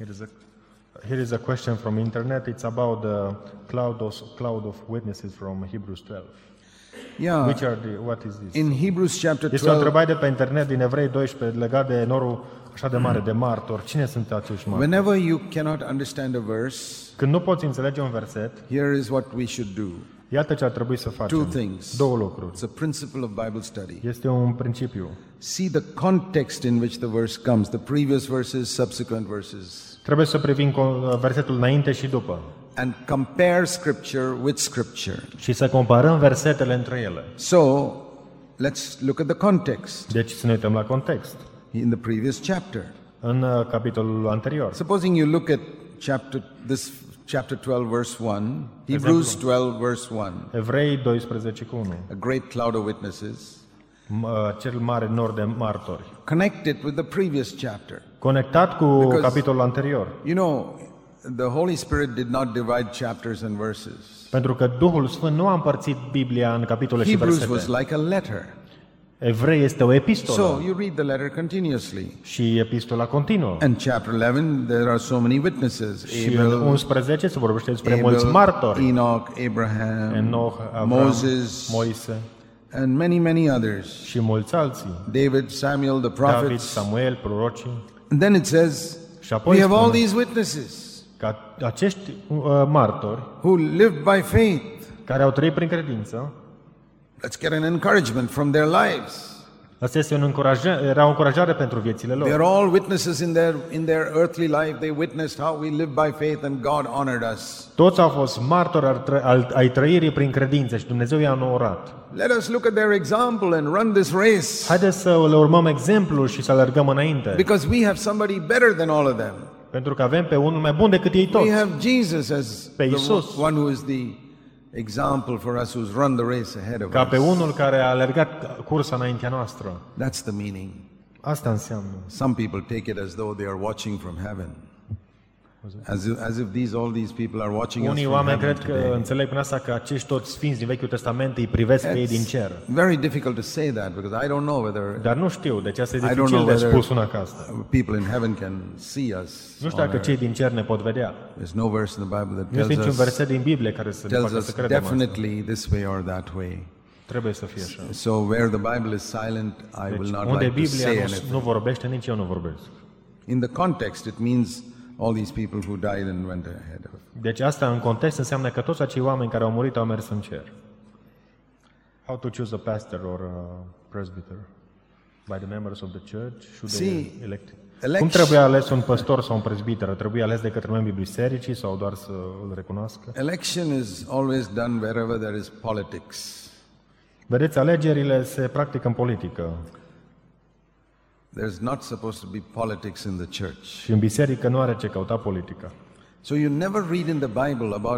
Here is a question from internet. It's about the cloud of witnesses from Hebrews 12. Yeah. What is this? In Hebrews chapter Este o 12, întrebare de pe internet din Evrei 12 legat de norul așa de mare de martori. Cine sunt acești martori? whenever you cannot understand a verse, Când nu poți înțelege un verset, here is what we should do. iată ce ar trebui să Two facem. things. Două lucruri. It's a principle of Bible study. Este un principiu. See the context in which the verse comes, the previous verses, subsequent verses, Trebuie să privim versetul înainte și după and compare Scripture with Scripture. și să comparăm versetele între ele. So, let's look at the context Deci să ne uităm la context. in the previous chapter. În capitolul anterior. Supposing you look at chapter 12, verse 1, Hebrews 12, verse 1, Evrei 12 cu 1. a great cloud of witnesses, Cel mare nor de martori. connect it with the previous chapter. Conectat cu Because- capitolul anterior. You know, the Holy Spirit did not divide chapters and verses. Pentru că Duhul Sfânt nu a împărțit Biblia în capitole și Hebrews was versete. like a letter. Evrei este o So epistolă you read the letter continuously. și epistola continuă. And chapter 11, there are so many witnesses. Și în 11 se vorbește despre mulți Abel, martori. Enoch, Abraham, Enoch, Avram, Moses, Moise and many, many others. și mulți alții. David, Samuel, the David, prophets. Samuel, prorocii. And then it says, Și apoi we have all spune these witnesses că acești martori who lived by faith. care au trăit prin credință, Let's get an encouragement from their lives. asta era o încurajare pentru viețile They lor. are all witnesses in their earthly life. They witnessed how we live by faith and God honored us. Toți au fost martori ai trăirii prin credință și Dumnezeu i-a onorat. Let us look at their example and run this race, Haideți să le urmăm exemplul și să alergăm înainte. because we have somebody better than all of them. Pentru că avem pe unul mai bun decât ei toți. We have Jesus as Pe the Iisus. one who is the example for us, who's run the race ahead of Ca pe us. unul care a alergat cursa înaintea noastră. That's the meaning. Asta înseamnă. Some people take it as though they are watching from heaven. As if all these people are watching us Unii from oameni heaven cred că today. înțeleg prin asta că acești toți sfinți din Vechiul Testament îi privesc pe ei din cer. Very difficult to say that, because I don't know whether Dar nu știu, deci asta e I don't dificil know de whether spus una ca asta. people in heaven can see us. Nu știu dacă cei din cer ne pot vedea. There's no verse in the Bible that Nu este niciun tells verset din Biblie care să ne tells facă us să credem asta. definitely this way or that way. Trebuie să fie așa. So where the Bible is silent, I will Deci, not unde like to Biblia say nu anything. vorbește, nici eu nu vorbesc. In the context, it means all these people who died and went ahead of. Deci asta în context înseamnă că toți acei oameni care au murit au mers în cer. How to choose a pastor or a presbyter? By the members of the church? Should they elect? Cum trebuie ales un păstor sau un prezbiter? Trebuie ales de către membrii bisericii sau doar să îl recunoască? Election is always done wherever there is politics. Vedeți, alegerile se practică în politică. There's not supposed to be politics in the church. Și în biserică nu are ce căuta politica. So you never read in the Bible about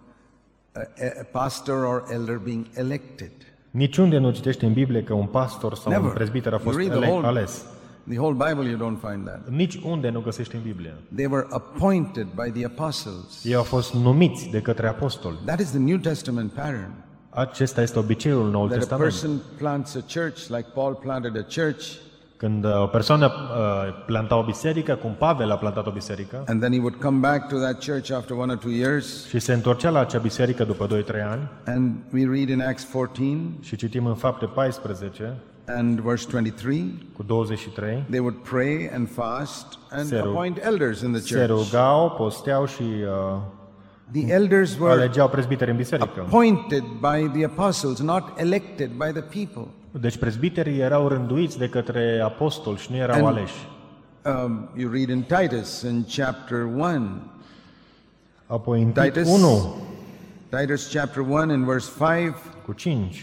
a pastor or elder being elected. Niciunde nu citești în Biblie că un pastor sau un prezbiter a fost ales. The whole Bible you don't find that. Nici unde nu găsești în Biblie. They were appointed by the apostles. Ei au fost numiți de către apostoli. That is the New Testament pattern. Acesta este obiceiul Noul Testament. That a person plants a church like Paul planted a church. Când o persoană planta o biserică, cum Pavel a plantat o biserică, and then he would come back to that church after 1 or 2 years. Și se întorcea la acea biserică după 2-3 ani. And we read in Acts 14. Și citim în Fapte 14. And verse 23. Cu 23. They would pray and fast and appoint elders in the church. Se rugau, posteau și the elders were alegeau prezbiteri în biserică. Appointed by the apostles, not elected by the people. Deci prezbiterii erau rânduiți de către apostoli și nu erau aleși. You read in Titus in chapter 1. Apoi în Titus 1. Titus chapter 1 in verse 5. Cu 5.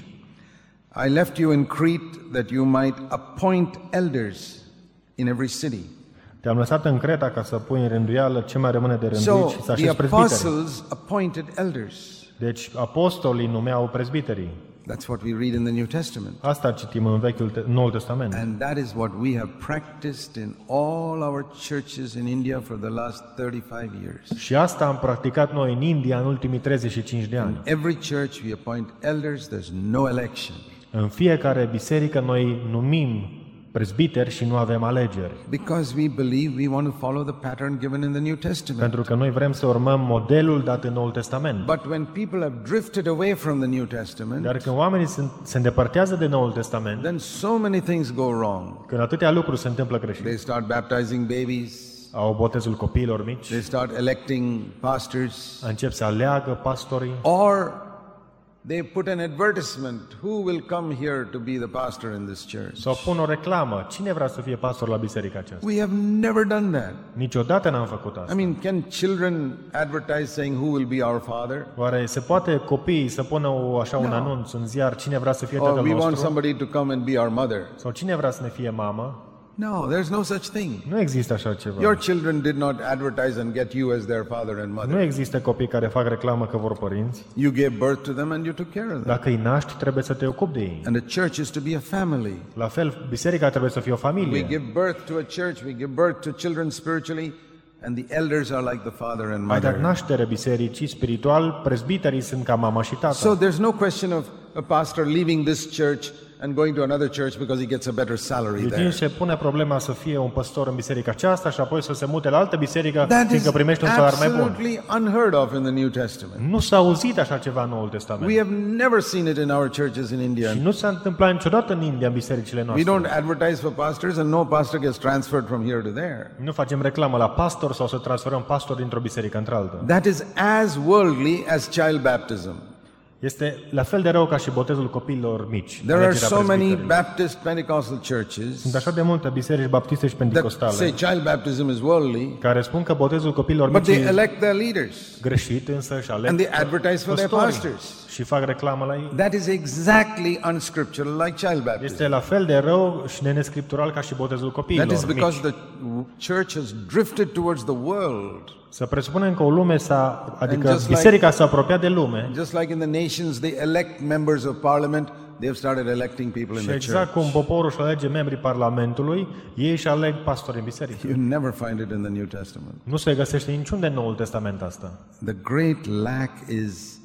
I left you in Crete that you might appoint elders in every city. Te-am lăsat în Creta ca să pui în rânduială ce mai rămâne de rânduit și să așezi prezbiteri. So the apostles appointed elders. Deci apostolii numeau prezbiterii. That's what we read in the New Testament. Asta citim în Noul Testament. And that is what we have practiced in all our churches in India for the last 35 years. Și asta am practicat noi în India în ultimii 35 de ani. In every church we appoint elders, there's no election. În fiecare biserică noi numim prezbiteri și nu avem alegeri. Because we believe we want to follow the pattern given in the New Testament. Pentru că noi vrem să urmăm modelul dat în Noul Testament. But when people have drifted away from the New Testament, dar când oamenii se îndepărtează de Noul Testament, then so many things go wrong. Când atâtea lucruri se întâmplă greșit. They start baptizing babies. Au botezul copiilor mici. They start electing pastors. Încep să aleagă pastorii. Or they put an advertisement, who will come here to be the pastor in this church? Sau pun o reclamă, cine vrea să fie pastor la biserica aceasta? We have never done that. Niciodată n-am făcut asta. I mean, can children advertise saying who will be our father? Oare se poate copiii să pună un anunț în ziar, cine vrea să fie tatăl nostru? Or we want somebody to come and be our mother. Sau cine vrea să ne fie mamă? No, there's no such thing. Nu există așa ceva. Your children did not advertise and get you as their father and mother. Nu există copii care fac reclamă că vor părinți. You gave birth to them and you took care of them. Dacă îi naști, trebuie să te ocupi de ei. And the church is to be a family. La fel, biserica trebuie să fie o familie. We give birth to a church, we give birth to children spiritually, and the elders are like the father and mother. Dar naștere bisericii spiritual, prezbiterii sunt ca mama și tata. So there's no question of a pastor leaving this church and going to another church because he gets a better salary there. Deci se pune problema să fie un păstor în biserica aceasta și apoi să se mute la altă biserică fiindcă primește un salariu mai bun. That is absolutely unheard of in the New Testament. Nu s-a auzit așa ceva în Noul Testament. We have never seen it in our churches in India. Și nu s-a întâmplat niciodată în India în bisericile noastre. We don't advertise for pastors and no pastor gets transferred from here to there. Nu facem reclamă la pastor sau să transferăm pastor dintr-o biserică într-alta. That is as worldly as child baptism. Este la fel de rău ca și botezul copiilor mici. There are so many Baptist Pentecostal churches. Sunt așa de multe biserici baptiste și pentecostale. Say child baptism is worldly. Care spun că botezul copiilor mici. But they elect their leaders. Greșit, însă și aleg. And they advertise for their pastors. Și fac reclamă la ei. That is exactly unscriptural like child baptism. Este la fel de rău și nenescriptural ca și botezul copiilor mici. That is because the church has drifted towards the world. Să presupunem că o lume adică biserica s-a apropiat de lume. Just like in the nations they elect members of parliament, they have started electing people in the church. Și exact cum poporul își alege membrii parlamentului, ei își aleg pastori în biserică. You never find it in the New Testament. Nu se găsește niciunde în Noul Testament asta. The great lack is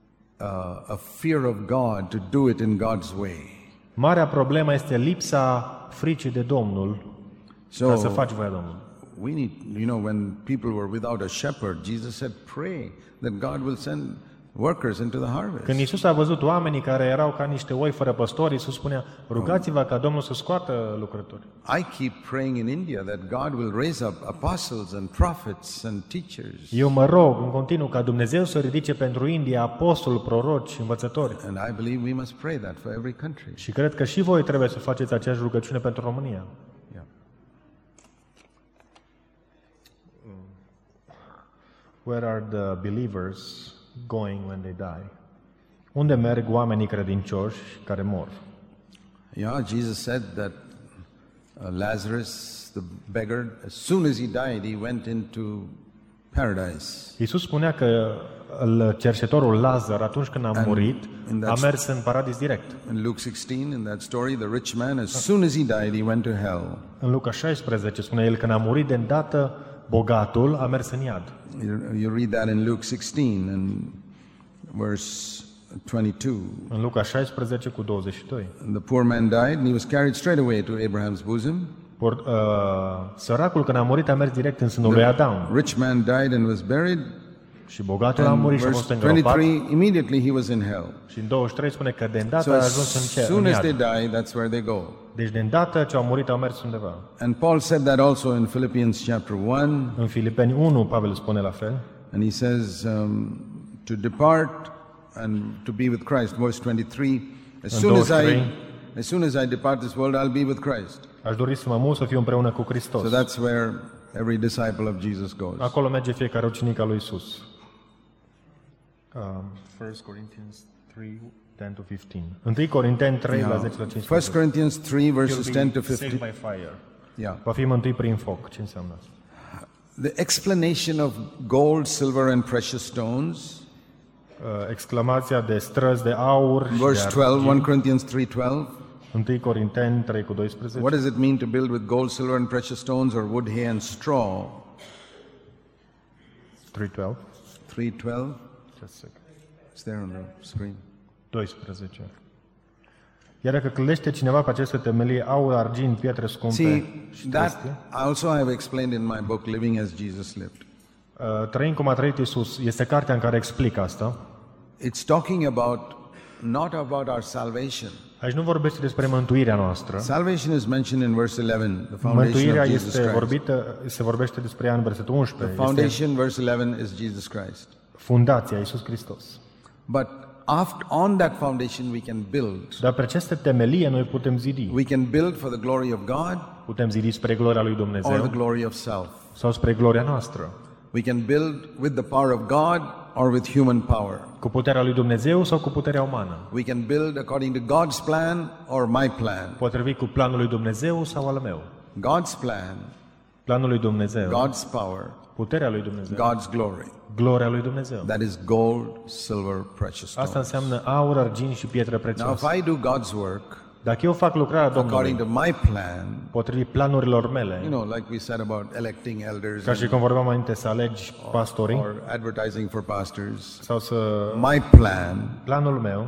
a fear of God to do it in God's way. Marea problemă este lipsa fricii de Domnul ca să faci voia Domnului. We need, when people were without a shepherd, Jesus said, pray that God will send workers into the harvest. Când Iisus a văzut oamenii care erau ca niște oi fără păstori, Iisus spunea, rugați-vă ca Domnul să scoată lucrători. I keep praying in India that God will raise up apostles and prophets and teachers. Eu mă rog în continuu ca Dumnezeu să ridice pentru India apostoli, proroci, învățători. And I believe we must pray that for every country. Și cred că și voi trebuie să faceți aceeași rugăciune pentru România. Yeah. Where are the believers going when they die? Unde merg oamenii credincioși care mor? Yeah, Jesus said that Lazarus, the beggar, as soon as he died, he went into paradise. Iisus spunea că cerșetorul Lazar, atunci când a murit, a mers în paradis direct. In Luke 16, in that story, the rich man, as soon as he died, he went to hell. În Luca 16 spune el, când a murit de îndată, bogatul a mers în iad. You read that in Luke 16 and verse 22. În Luca 16 cu 22. And the poor man died and he was carried straight away to Abraham's bosom. Săracul când a murit a mers direct în sânul lui Adam. Rich man died and was buried. Și bogatul a murit și a fost îngropat. 23, immediately he was in hell. Și în 23 spune că de îndată So a as ajuns în cer. soon as they die, that's where they go. Deci de îndată ce au murit au mers undeva. And Paul said that also in Philippians chapter 1. În Filipeni 1 Pavel spune la fel. And he says to depart and to be with Christ, verse 23. As soon as I depart this world, I'll be with Christ. Aș dori să mă mut să fiu împreună cu Hristos. So that's where every disciple of Jesus goes. Acolo merge fiecare ucenic al lui Isus. 1 Corinthians 3, 10 to 15. 1 Corinteni 3, la 10 la 15. 1 Corinthians 3, verses 10 to 15. By fire. Yeah. Va fi mântuit prin foc. Ce înseamnă asta? The explanation of gold, silver and precious stones. Exclamația de străzi de aur și verse de 12, 1 Corinthians 3:12. 1 Corinteni 3 cu 12. What does it mean to build with gold, silver and precious stones or wood, hay and straw? 3:12. 3:12. Just a second. It's there on the screen. 12. Iar dacă clădește cineva pe aceste temelii, aur, argint, pietre scumpe și that trestie, also I have explained in my book, Living as Jesus Lived. Trăim cum a trăit Iisus, este cartea în care explică asta. It's talking about, not about our salvation. Aici nu vorbește despre mântuirea noastră. Salvation is mentioned in verse 11, the foundation Mântuirea of Jesus Christ. se vorbește despre ea în versetul 11. The foundation, verse 11, is Jesus Christ. Fundația, Iisus Hristos. But on that foundation we can build. Dar pe aceste temelie noi putem zidi. We can build for the glory of God Putem zidi spre gloria lui or Dumnezeu the glory of self. sau spre gloria noastră. We can build with the power of God or with human power. Cu puterea lui Dumnezeu sau cu puterea umană. We can build according to God's plan or my plan. Potrivit cu planul lui Dumnezeu sau al meu. God's plan, Planul lui Dumnezeu, God's power, puterea lui Dumnezeu, God's glory. gloria lui Dumnezeu. That is gold, silver, precious Asta stones. înseamnă aur, argint și pietre Now, prețioase. if I do God's work Dacă eu fac lucrarea according Domnului to my plan, potrivit planurilor mele, like we said about electing elders ca și cum vorbeam înainte să alegi pastorii or advertising for pastors, sau să my plan, planul meu,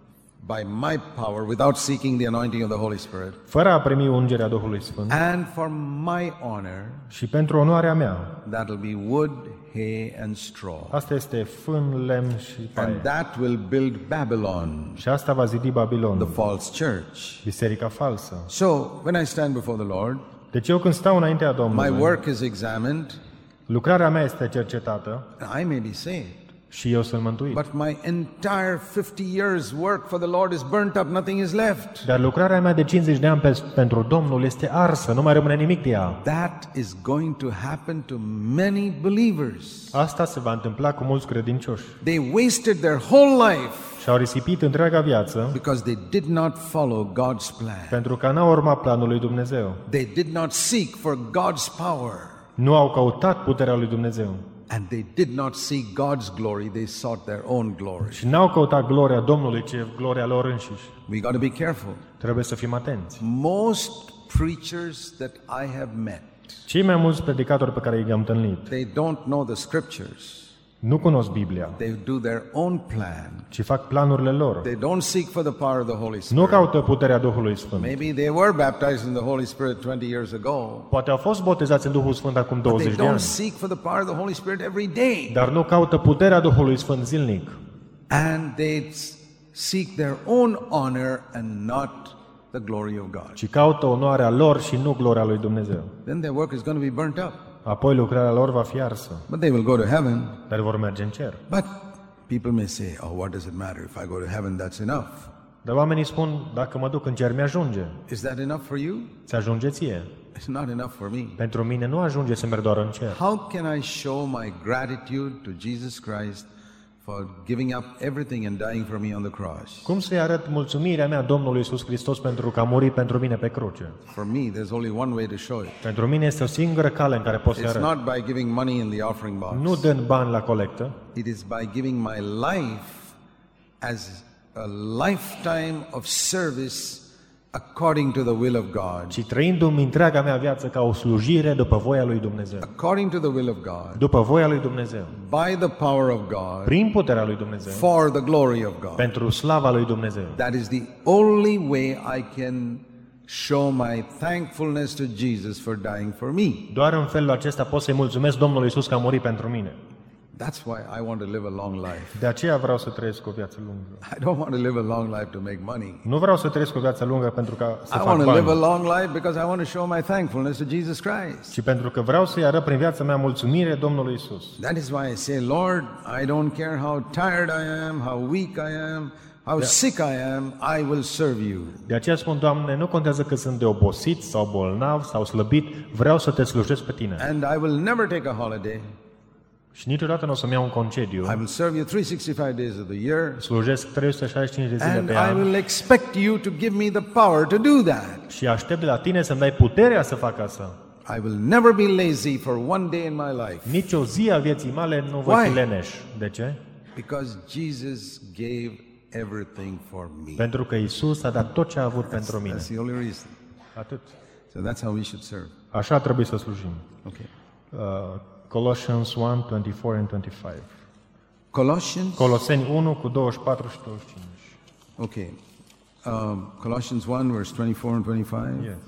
by my power, without seeking the anointing of the Holy Spirit, fără a primi ungerea Duhului Sfânt and for my honor, și pentru onoarea mea, that will be wood, hay, and straw. asta este fân, lemn și And paie. that will build Babylon, Și asta va zidi the Babilonul, false church. biserica falsă. So, when I stand before the Lord, Deci eu când stau înaintea my Domnului, work is examined, lucrarea mea este cercetată and I may be saved. și eu sunt mântuit. But my entire 50 years work for the Lord is burnt up, nothing is left. Dar lucrarea mea de 50 de ani pentru Domnul este arsă, nu mai rămâne nimic de ea. That is going to happen to many believers. Asta se va întâmpla cu mulți credincioși. They wasted their whole life Și-au risipit întreaga viață because they did not follow God's plan. pentru că n-au urmat planul lui Dumnezeu. They did not seek for God's power. Nu au căutat puterea lui Dumnezeu. And they did not seek God's glory, they sought their own glory. Și n-au căutat gloria Domnului, ci gloria lor înșiși. We got to be careful. Trebuie să fim atenți. Most preachers that I have met, Cei mai mulți predicatori pe care i-am întâlnit they don't know the scriptures. nu cunosc Biblia, They do their own plan. ci fac planurile lor. They don't seek for the power of the Holy Nu Spirit. caută puterea Duhului Sfânt. Maybe they were baptized in the Holy Spirit 20 years ago. Poate au fost botezați în Duhul Sfânt acum They 20 de don't ani, seek for the power of the Holy Spirit every day. dar nu caută puterea Duhului Sfânt zilnic. and they seek their own honor and not the glory of God. ci caută onoarea lor și nu gloria lui Dumnezeu. Then their work is going to be burnt up. Apoi lucrarea lor va fi arsă, But they will go to heaven. dar vor merge în cer. But people may say, oh, what does it matter? If I go to heaven, that's enough. Dar oamenii spun, dacă mă duc în cer, mi-ajunge. Is that enough for you? Ți ajunge ție. It's not enough for me. Pentru mine nu ajunge să merg doar în cer. How can I show my gratitude to Jesus Christ for giving up everything and dying for me on the cross? Cum să-i arăt mulțumirea mea Domnului Iisus Hristos pentru că a murit pentru mine pe cruce? For me, there's only one way to show it. Pentru mine este o singură cale în care pot să-i It's arăt. not by giving money in the offering box. Nu dând bani la colectă, It is by giving my life as a lifetime of service according to the will of God. ci trăindu-mi întreaga mea viață ca o slujire după voia lui Dumnezeu. According to the will of God. După voia lui Dumnezeu. By the power of God. Prin puterea lui Dumnezeu. For the glory of God. Pentru slava lui Dumnezeu. That is the only way I can show my thankfulness to Jesus for dying for me. Doar în felul acesta pot să-i mulțumesc Domnului Iisus că a murit pentru mine. That's why I want to live a long life. De aceea vreau să trăiesc o viață lungă. I don't want to live a long life to make money. Nu vreau să trăiesc o viață lungă pentru ca să I fac want to live a bani, long life because I want to show my thankfulness to Jesus Christ. ci pentru că vreau să-i arăt prin viața mea mulțumire Domnului Iisus. That is why I say, Lord, I don't care how tired I am, how weak I am, how sick I am, I will serve you. De aceea spun, Doamne, nu contează că sunt de obosit sau bolnav sau slăbit, vreau să te slujesc pe Tine. And I will never take a holiday. Și niciodată nu o să-mi iau un concediu. I will serve you 365 days of the year. Slujesc 365 de zile And pe I an will expect you to give me the power to do that. și aștept de la Tine să-mi dai puterea să fac asta. I will never be lazy for one day in my life. Nici o zi a vieții mele nu voi fi Why? leneș. De ce? Because Jesus gave everything for me. Pentru că Iisus a dat tot ce a avut pentru mine. That's the only reason. Atât. So that's how we should serve. Așa trebuie să slujim. Okay. Colossians 1, 24 and 25. Colossians. Coloseni 1 cu 24 și 25. Okay. Colossians 1, verse 24 and 25. Yes.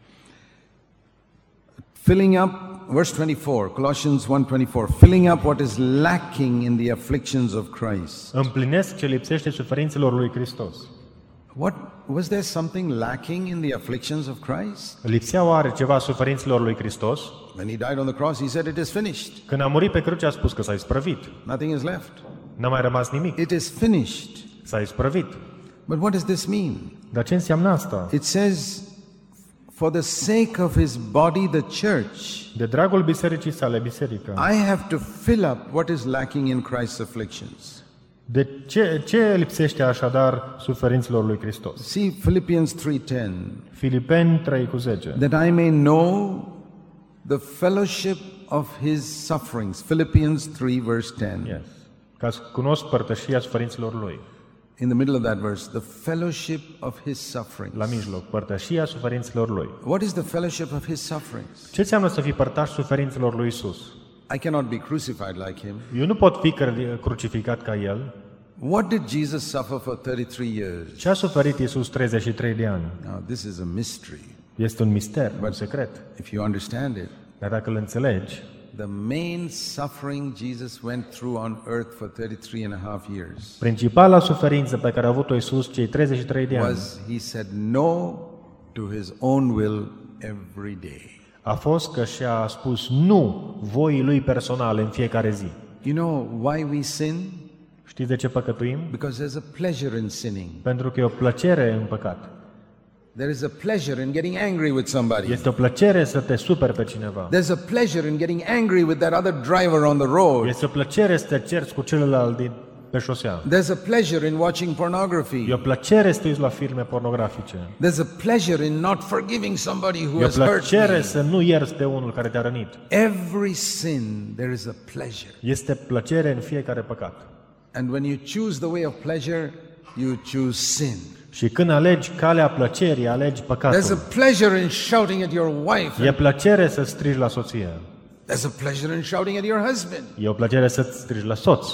Filling up, verse 24, Colossians 1:24, filling up what is lacking in the afflictions of Christ. Împlinesc ce lipsește suferințelor lui Hristos. What was there something lacking in the afflictions of Christ? Lipsea oare ceva suferințelor lui Hristos? When he died on the cross, he said, "It is finished. Când a murit pe cruce a spus că s-a isprăvit. Nothing is left. N-a mai rămas nimic. It is finished." S-a isprăvit. But what does this mean? Dar ce înseamnă asta? It says, "For the sake of his body, the church, De dragul bisericii sale, biserica. I have to fill up what is lacking in Christ's afflictions." De ce lipsește așadar suferințelor lui Hristos? See Philippians 3:10. Filipeni 3 cu 10. That I may know the fellowship of his sufferings. Philippians 3 verse 10. Yes. Ca să cunosc părtășia suferințelor lui. In the middle of that verse, the fellowship of his sufferings. La mijloc, părtășia suferințelor lui. What is the fellowship of his sufferings? Ce înseamnă să fii părtaș suferințelor lui Isus? I cannot be crucified like him. Eu nu pot fi crucificat ca el. What did Jesus suffer for 33 years? Ce a suferit Isus 33 de ani? Now, this is a mystery. Este un mister, un secret. If you understand it, Dar dacă îl înțelegi, the main suffering Jesus went through on earth for 33 and a half years principala suferință pe care a avut-o Isus cei 33 de ani was he said no to his own will every day. a fost că și-a spus nu voii lui personale în fiecare zi. You know why we sin? Știți de ce păcătuim? Because there's a pleasure in sinning. Pentru că e o plăcere în păcat. There is a pleasure in getting angry with somebody. Este o plăcere să te superi pe cineva. There's a pleasure in getting angry with that other driver on the road. Este o plăcere să te cerți cu celălalt pe șosea. There's a pleasure in watching pornography. E o plăcere să te uiți la filme pornografice. There's a pleasure in not forgiving somebody who E o has hurt plăcere me. să nu ierți pe unul care te-a rănit. Every sin, there is a pleasure. Este plăcere în fiecare păcat. And when you choose the way of pleasure, you choose sin. Și când alegi calea plăcerii, alegi There's a păcatul. pleasure in shouting at your wife. E plăcere să strigi la soție. There's a pleasure in shouting at your husband. E o plăcere să strigi la soț.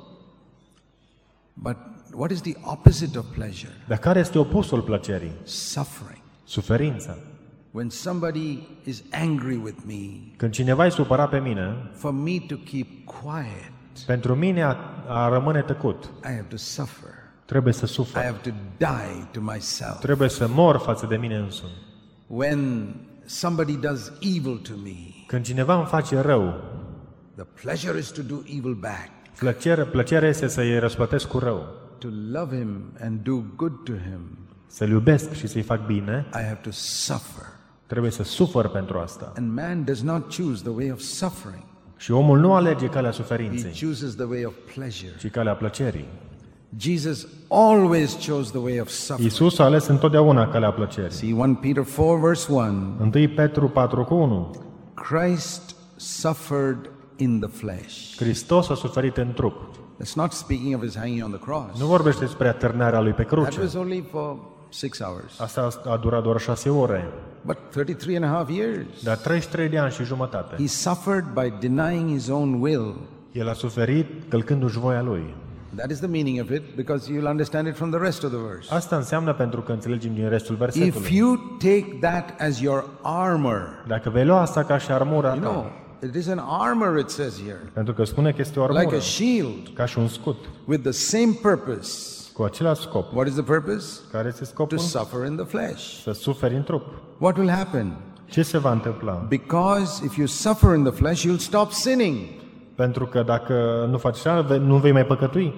But what is the opposite of pleasure? Dar care este opusul plăcerii? Suffering. Suferința. When somebody is angry with me, Când cineva e supărat pe mine, for me to keep quiet Pentru mine a rămâne tăcut. I have to suffer. Trebuie să I sufăr. have to die to myself. Trebuie să mor față de mine însumi. When somebody does evil to me, Când cineva îmi face rău, the pleasure is to do evil back, plăcerea este să-i răsplătesc cu rău. to love him and do good to him. Să-l iubesc și să-i fac bine, I have to suffer. trebuie să sufăr pentru asta. And man does not choose the way of suffering. Și omul nu alege calea He suferinței, chooses the way of pleasure. ci calea plăcerii. Jesus always chose the way of suffering. Iisus a ales întotdeauna calea plăcerii. See 1 Peter 4 verse 1. 1 Petru 4:1. Christ suffered in the flesh. Hristos a suferit în trup. It's not speaking of his hanging on the cross. Nu vorbește despre atârnarea lui pe That cruce. was only for 6 hours. Asta a durat doar 6 ore, But 33 and a half years. dar 33 de ani și jumătate. He suffered by denying his own will. El a suferit călcându-și voia lui. That is the meaning of it, because you'll understand it from the rest of the verse. Asta înseamnă, pentru că înțelegem din restul If versetului. you take that as your armor, Dacă vei lua asta ca și armura you know, ta, it is an armor, it says here, pentru că spune că este o like armură, a shield, ca și un scut, with the same purpose. cu același scop. What is the purpose? Care este To scopul? suffer in the flesh. Să suferi în trup. What will happen? Ce se va întâmpla? Because if you suffer in the flesh, you'll stop sinning. Pentru că dacă nu faci așa, nu vei mai păcătui.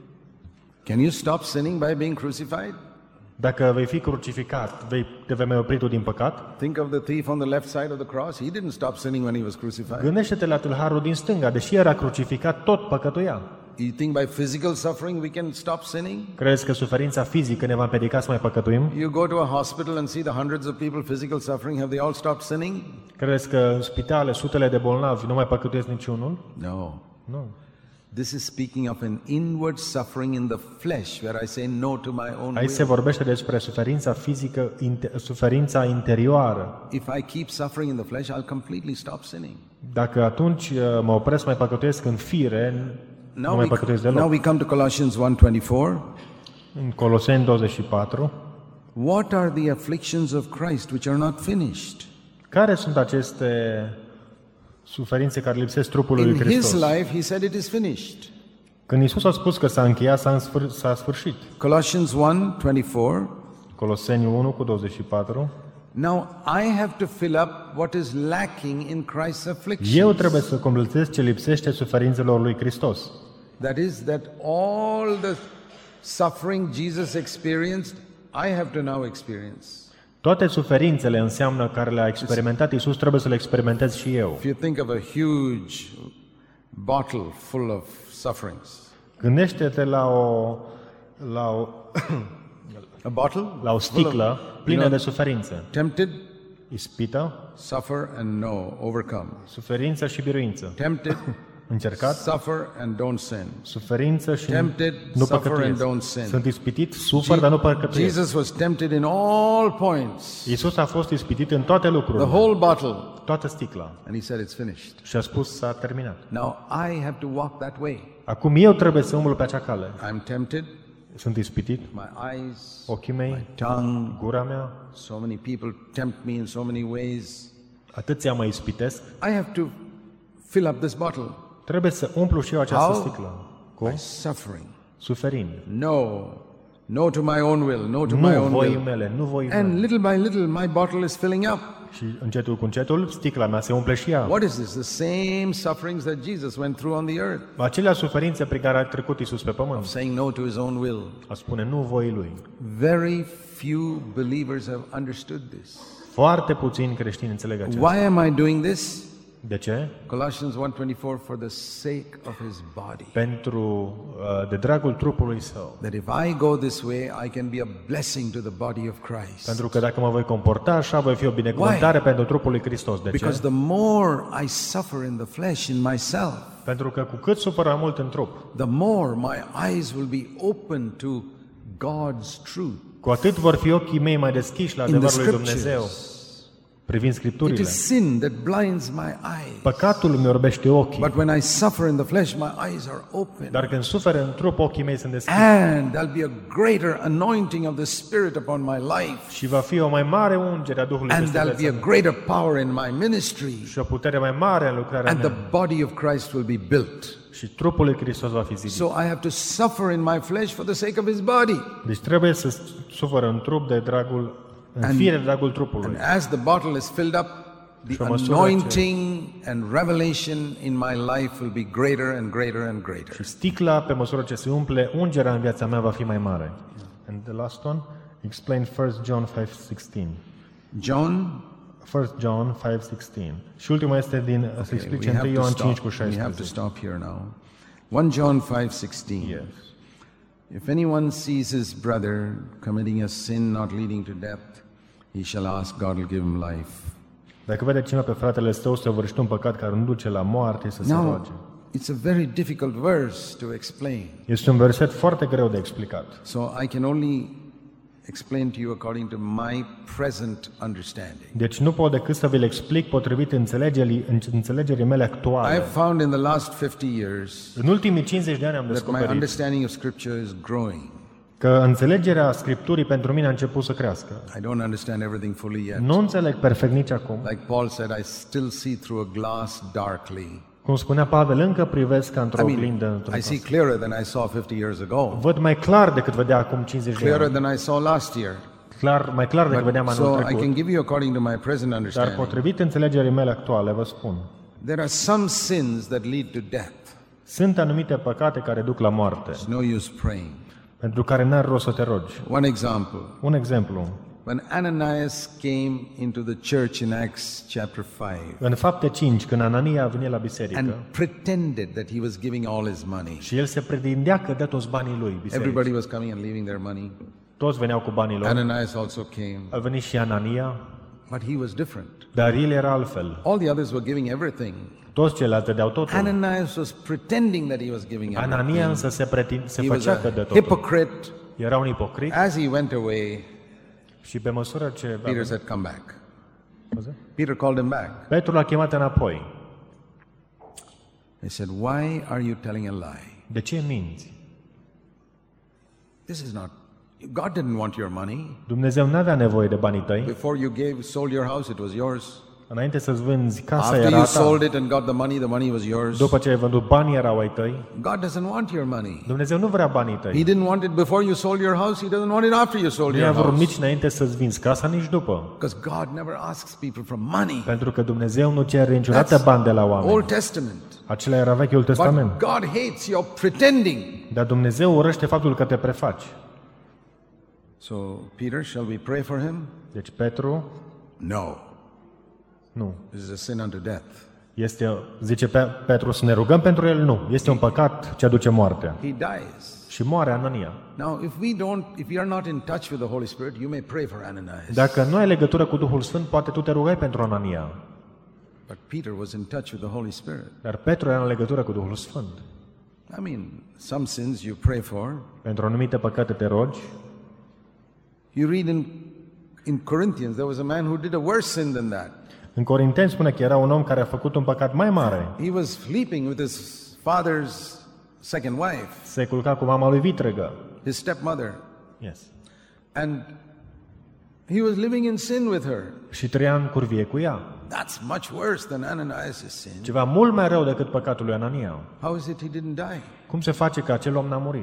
Can you stop sinning by being crucified? Dacă vei fi crucificat, te vei mai opri tu din păcat? Think of the thief on the left side of the cross. He didn't stop sinning when he was crucified. Gândește-te la tâlharul din stânga, deși era crucificat, tot păcătuia. You think by physical suffering we can stop sinning? Crezi că suferința fizică ne va împiedica să mai păcătuim? You go to a hospital and see the hundreds of people physical suffering. Have they all stopped sinning? Crezi că în spitale sutele de bolnavi nu mai păcătuiesc niciunul? No. Nu. This is speaking of an inward suffering in the flesh, where I say no to my own Aici se will. vorbește despre suferința fizică, suferința interioară. If I keep suffering in the flesh, I'll completely stop sinning. Dacă atunci mă opresc, mai păcătuiesc în fire, nu mai păcătuiesc Now deloc. we come to Colossians 1:24. În Coloseni 24, What are the afflictions of Christ which are not finished? care sunt aceste suferințe care lipsesc trupului lui In his Hristos? life, he said it is finished. Când Iisus a spus că s-a încheiat, s-a sfârșit. Colossians 1:24. Coloseni 1:24. Now I have to fill up what is lacking in Christ's afflictions. Eu trebuie să completez ce lipsește suferințelor lui Hristos. That is that all the suffering Jesus experienced, I have to now experience. Toate suferințele înseamnă care le-a experimentat Iisus, trebuie să le experimentez și eu. If you think of a huge bottle full of sufferings. Gândește-te la o A bottle? la o sticlă plină de suferințe. Tempted, Ispită, suffer and no, overcome. suferință și biruință. Tempted, Încercat, suffer and don't sin. suferință și Tempted, nu suffer păcătuiesc. and don't sin. Sunt ispitit, sufăr, dar nu păcătuiesc. Jesus was tempted in all points. Iisus a fost ispitit în toate The lucrurile, whole bottle. toată sticla. And he said it's finished. Și a spus s-a terminat. Now I have to walk that way. Acum eu trebuie să umblu pe acea cale. I'm tempted, Sunt ispitit, my eyes, ochii mei, tongue, gura mea, so many people tempt me in so many ways. atâția mă ispitesc. I have to fill up this bottle. Trebuie să umplu și eu această How? sticlă. Cum? By suffering. Suferind. No. No to my own will. No to my Nu own voii will. mele, nu voii And mele. little by little my bottle is filling up. Și încetul cu încetul, sticla mea se umple și ea. What is this? The same sufferings that Jesus went through on the earth. Acelea suferințe prin care a trecut Iisus pe pământ. Saying no to his own will. A spune nu voii lui. Very few believers have understood this. Foarte puțini creștini înțeleg aceasta. Why am I doing this? De ce? Colossians 1:24, for the sake of his body. Pentru, de dragul trupului său. That if I go this way, I can be a blessing to the body of Christ. Pentru că dacă mă voi comporta așa, voi fi o binecuvântare pentru trupul lui Hristos. De Because ce? the more I suffer in the flesh, in myself, Pentru că cu cât sufăr mai mult în trup, the more my eyes will be open to God's truth cu atât vor fi ochii mei mai deschiși la in the adevărul lui Dumnezeu. scriptures. privind It Scripturile. is sin that blinds my eyes. Păcatul mi orbește ochii, But when I suffer in the flesh, my eyes are open. dar când sufer în trup, ochii mei sunt deschiși. And there'll be a greater anointing of the Spirit upon my life. Și va fi o mai mare ungere a Duhului And peste there'll be viața a mea. greater power in my ministry. Și o putere mai mare în lucrarea And the mea. body of Christ will be built. Și trupul lui Hristos va fi zidit. So I have to suffer in my flesh for the sake of His body. Deci trebuie să sufăr în trup de dragul, în fire de dragul trupului. And as the bottle is filled up, the Și o măsură anointing and revelation in my life will be greater and greater and greater. Și sticla, pe măsură ce se umple, ungerea în viața mea va fi mai mare. And the last one, explain 1 John 5:16. John, 1 John 5:16. Și ultima este din, să explice 1 Ioan 5 cu we have to 16. stop here now. 1 John 5:16. Yes. If anyone sees his brother committing a sin not leading to death, he shall ask, God will give him life. Dacă vede cineva pe fratele său săvârșit un păcat care nu duce la moarte, să se Now, roage. it's a very difficult verse to explain. Este un verset foarte greu de explicat. So I can only explain to you according to my present understanding. Deci nu pot decât să vi-l explic potrivit înțelegerii mele I actuale. have found in the last 50 years În ultimii 50 de ani am that my descoperit understanding of Scripture is growing. că înțelegerea Scripturii pentru mine a început să crească. I don't understand everything fully yet. Nu înțeleg perfect nici acum. Like Paul said, I still see through a glass darkly. Cum spunea Pavel, încă privesc ca într-o I oglindă. mean, într-un I see pas. clearer than I saw 50 years ago. Văd mai clar decât vedea acum 50 de Clearer ani. than I saw last year. Mai clar decât vedeam anul So I trecut. can give you according to my present Dar understanding. potrivit înțelegerii mele actuale, vă spun, There are some sins that lead to death. sunt anumite păcate care duc la moarte, There's no use praying. pentru care n-ar rost să te rogi. One example. Un exemplu. When Ananias came into the church in Acts chapter 5 În Fapte 5, când Anania a venit la biserică and pretended that he was giving all his money. și el se pretindea că dă toți banii lui bisericii. Everybody was coming and leaving their money. Toți veneau cu banii lor. Ananias also came, A venit și Anania, but he was different. dar el era altfel. All the others were giving everything. Toți ceilalți dădeau totul. Ananias was pretending that he was giving Anania everything. însă se He was făcea că dă a totul. hypocrite. Era un ipocrit As he went away, și pe măsură ce... Peter said, "Come back." Peter called him back. Petru l-a chemat înapoi. He said, "Why are you telling a lie? De ce minți? This is not, God didn't want your money. Dumnezeu n-avea nevoie de banii tăi. Before you sold your house, it was yours. Înainte să-ți vânzi casa, After era you a ta. sold it and got the money was yours. După ce ai vândut, banii erau ai tăi. God doesn't want your money. Dumnezeu nu vrea banii He tăi. didn't want it before you sold your house. He doesn't want it after you sold Nu i-a your vrut house. nici înainte să-ți vinzi casa, nici după. Because God never asks people for money. Pentru că Dumnezeu nu cere niciodată bani de la oameni. Old Testament. Acela era Vechiul Testament. But God hates your pretending. Dar Dumnezeu urăște faptul că te prefaci. So, Peter, shall we pray for him? Deci Petru, No. nu. This is a sin unto death. Zice Petru să ne rugăm pentru el? Nu. Este un păcat ce aduce moartea. He dies. Și moare Anania. Now, if we are not in touch with the Holy Spirit, you may pray for Ananias. Dacă nu ai legătură cu Duhul Sfânt, poate tu te rugai pentru Anania. But Peter was in touch with the Holy Spirit. Dar Petru era în legătură cu Duhul Sfânt. I mean, some sins you pray for. Pentru anumite păcate te rogi. You read in Corinthians, there was a man who did a worse sin than that. În Corinteni spune că era un om care a făcut un păcat mai mare. He was sleeping with his father's second wife, Se culca cu mama lui vitregă. his stepmother, Yes. and he was living in sin with her. Și trăia în curvie cu ea. That's much worse than Ananias' sin. Ceva mult mai rău decât păcatul lui Anania. How is it he didn't die? Cum se face că acel om n-a murit?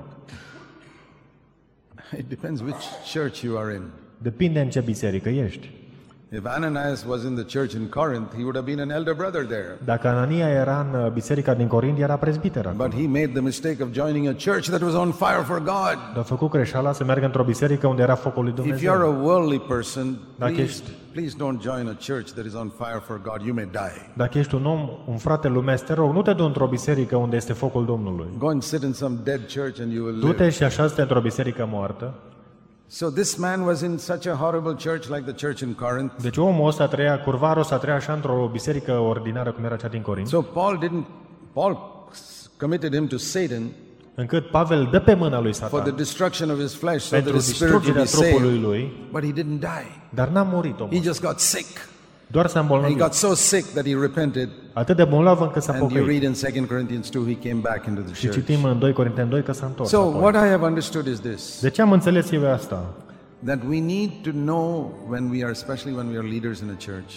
It depends which church you are in. Depinde în ce biserică ești. If Ananias was in the church in Corinth, he would have been an elder brother there. Dacă Anania era în biserica din Corint, era prezbiter acolo. But he made the mistake of joining a church that was on fire for God. Dar a făcut greșeala să meargă într-o biserică unde era focul lui If Dumnezeu. you're a worldly person, Dacă please don't join a church that is on fire for God. You may die. Dacă ești un frate lumesc, te rog, nu te du într-o biserică unde este focul Domnului. Go and sit in some dead church and you will Du-te live. și așează-te într-o biserică moartă. So this man was in such a horrible church like the church in Corinth. Deci omul ăsta trăia, curvarul ăsta trăia așa într-o biserică ordinară cum era cea din Corint, So Paul committed him to Satan încât Pavel dă pe mâna lui for the Satan destruction of his flesh so that pentru his spirit would distrugerea be trupului saved. lui, But he didn't die. dar n-a murit omul. He just got sick. Doar s-a And he îmbolnăvit. got so sick that he repented. Atât de bolnav încât s-a And you pocăit. read in 2 Corinthians 2, he came back into the Și church. citim în 2 Corinteni 2 că s-a întors So apoi. what I have understood is this, De ce am înțeles eu asta? that we need to know when we are, especially when we are leaders in a church,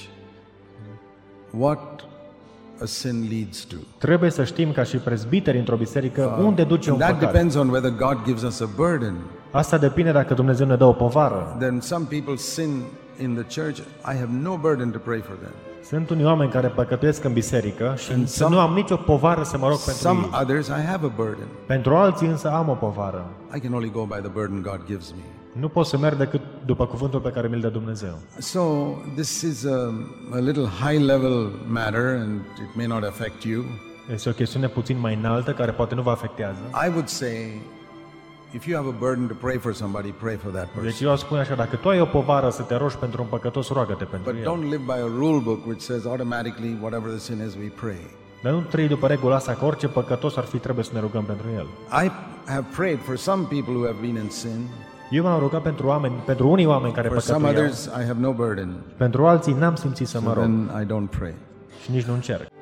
what a sin leads to. Trebuie să știm ca și prezbiteri într-o biserică unde duce un And that păcat. depends on whether God gives us a burden. Asta depinde dacă Dumnezeu ne dă o povară. Then some people sin in the church, I have no burden to pray for them. Sunt unii oameni care păcătuiesc în biserică și And să nu am nicio povară să mă rog pentru Some ei. others, I have a burden. Pentru alții însă am o povară. I can only go by the burden God gives me. Nu pot să merg decât după cuvântul pe care mi-l dă Dumnezeu. So this is a little high-level matter, and it may not affect you. Este o chestiune puțin mai înaltă care poate nu vă afectează. I would say, if you have a burden to pray for somebody, pray for that person. Deci eu aș spune așa, dacă tu ai o povară să te rogi pentru un păcătos, roagă-te pentru But el. don't live by a rule book which says automatically whatever the sin is, we pray. Dar nu trăi după regula asta că orice păcătos ar fi, trebuie să ne rugăm pentru el. I have prayed for some people who have been in sin. Eu m-am rugat pentru oameni, pentru unii oameni care For some păcătuiau. others, I have no burden. Pentru alții n-am simțit să mă rog Then I don't pray. și nici nu încerc.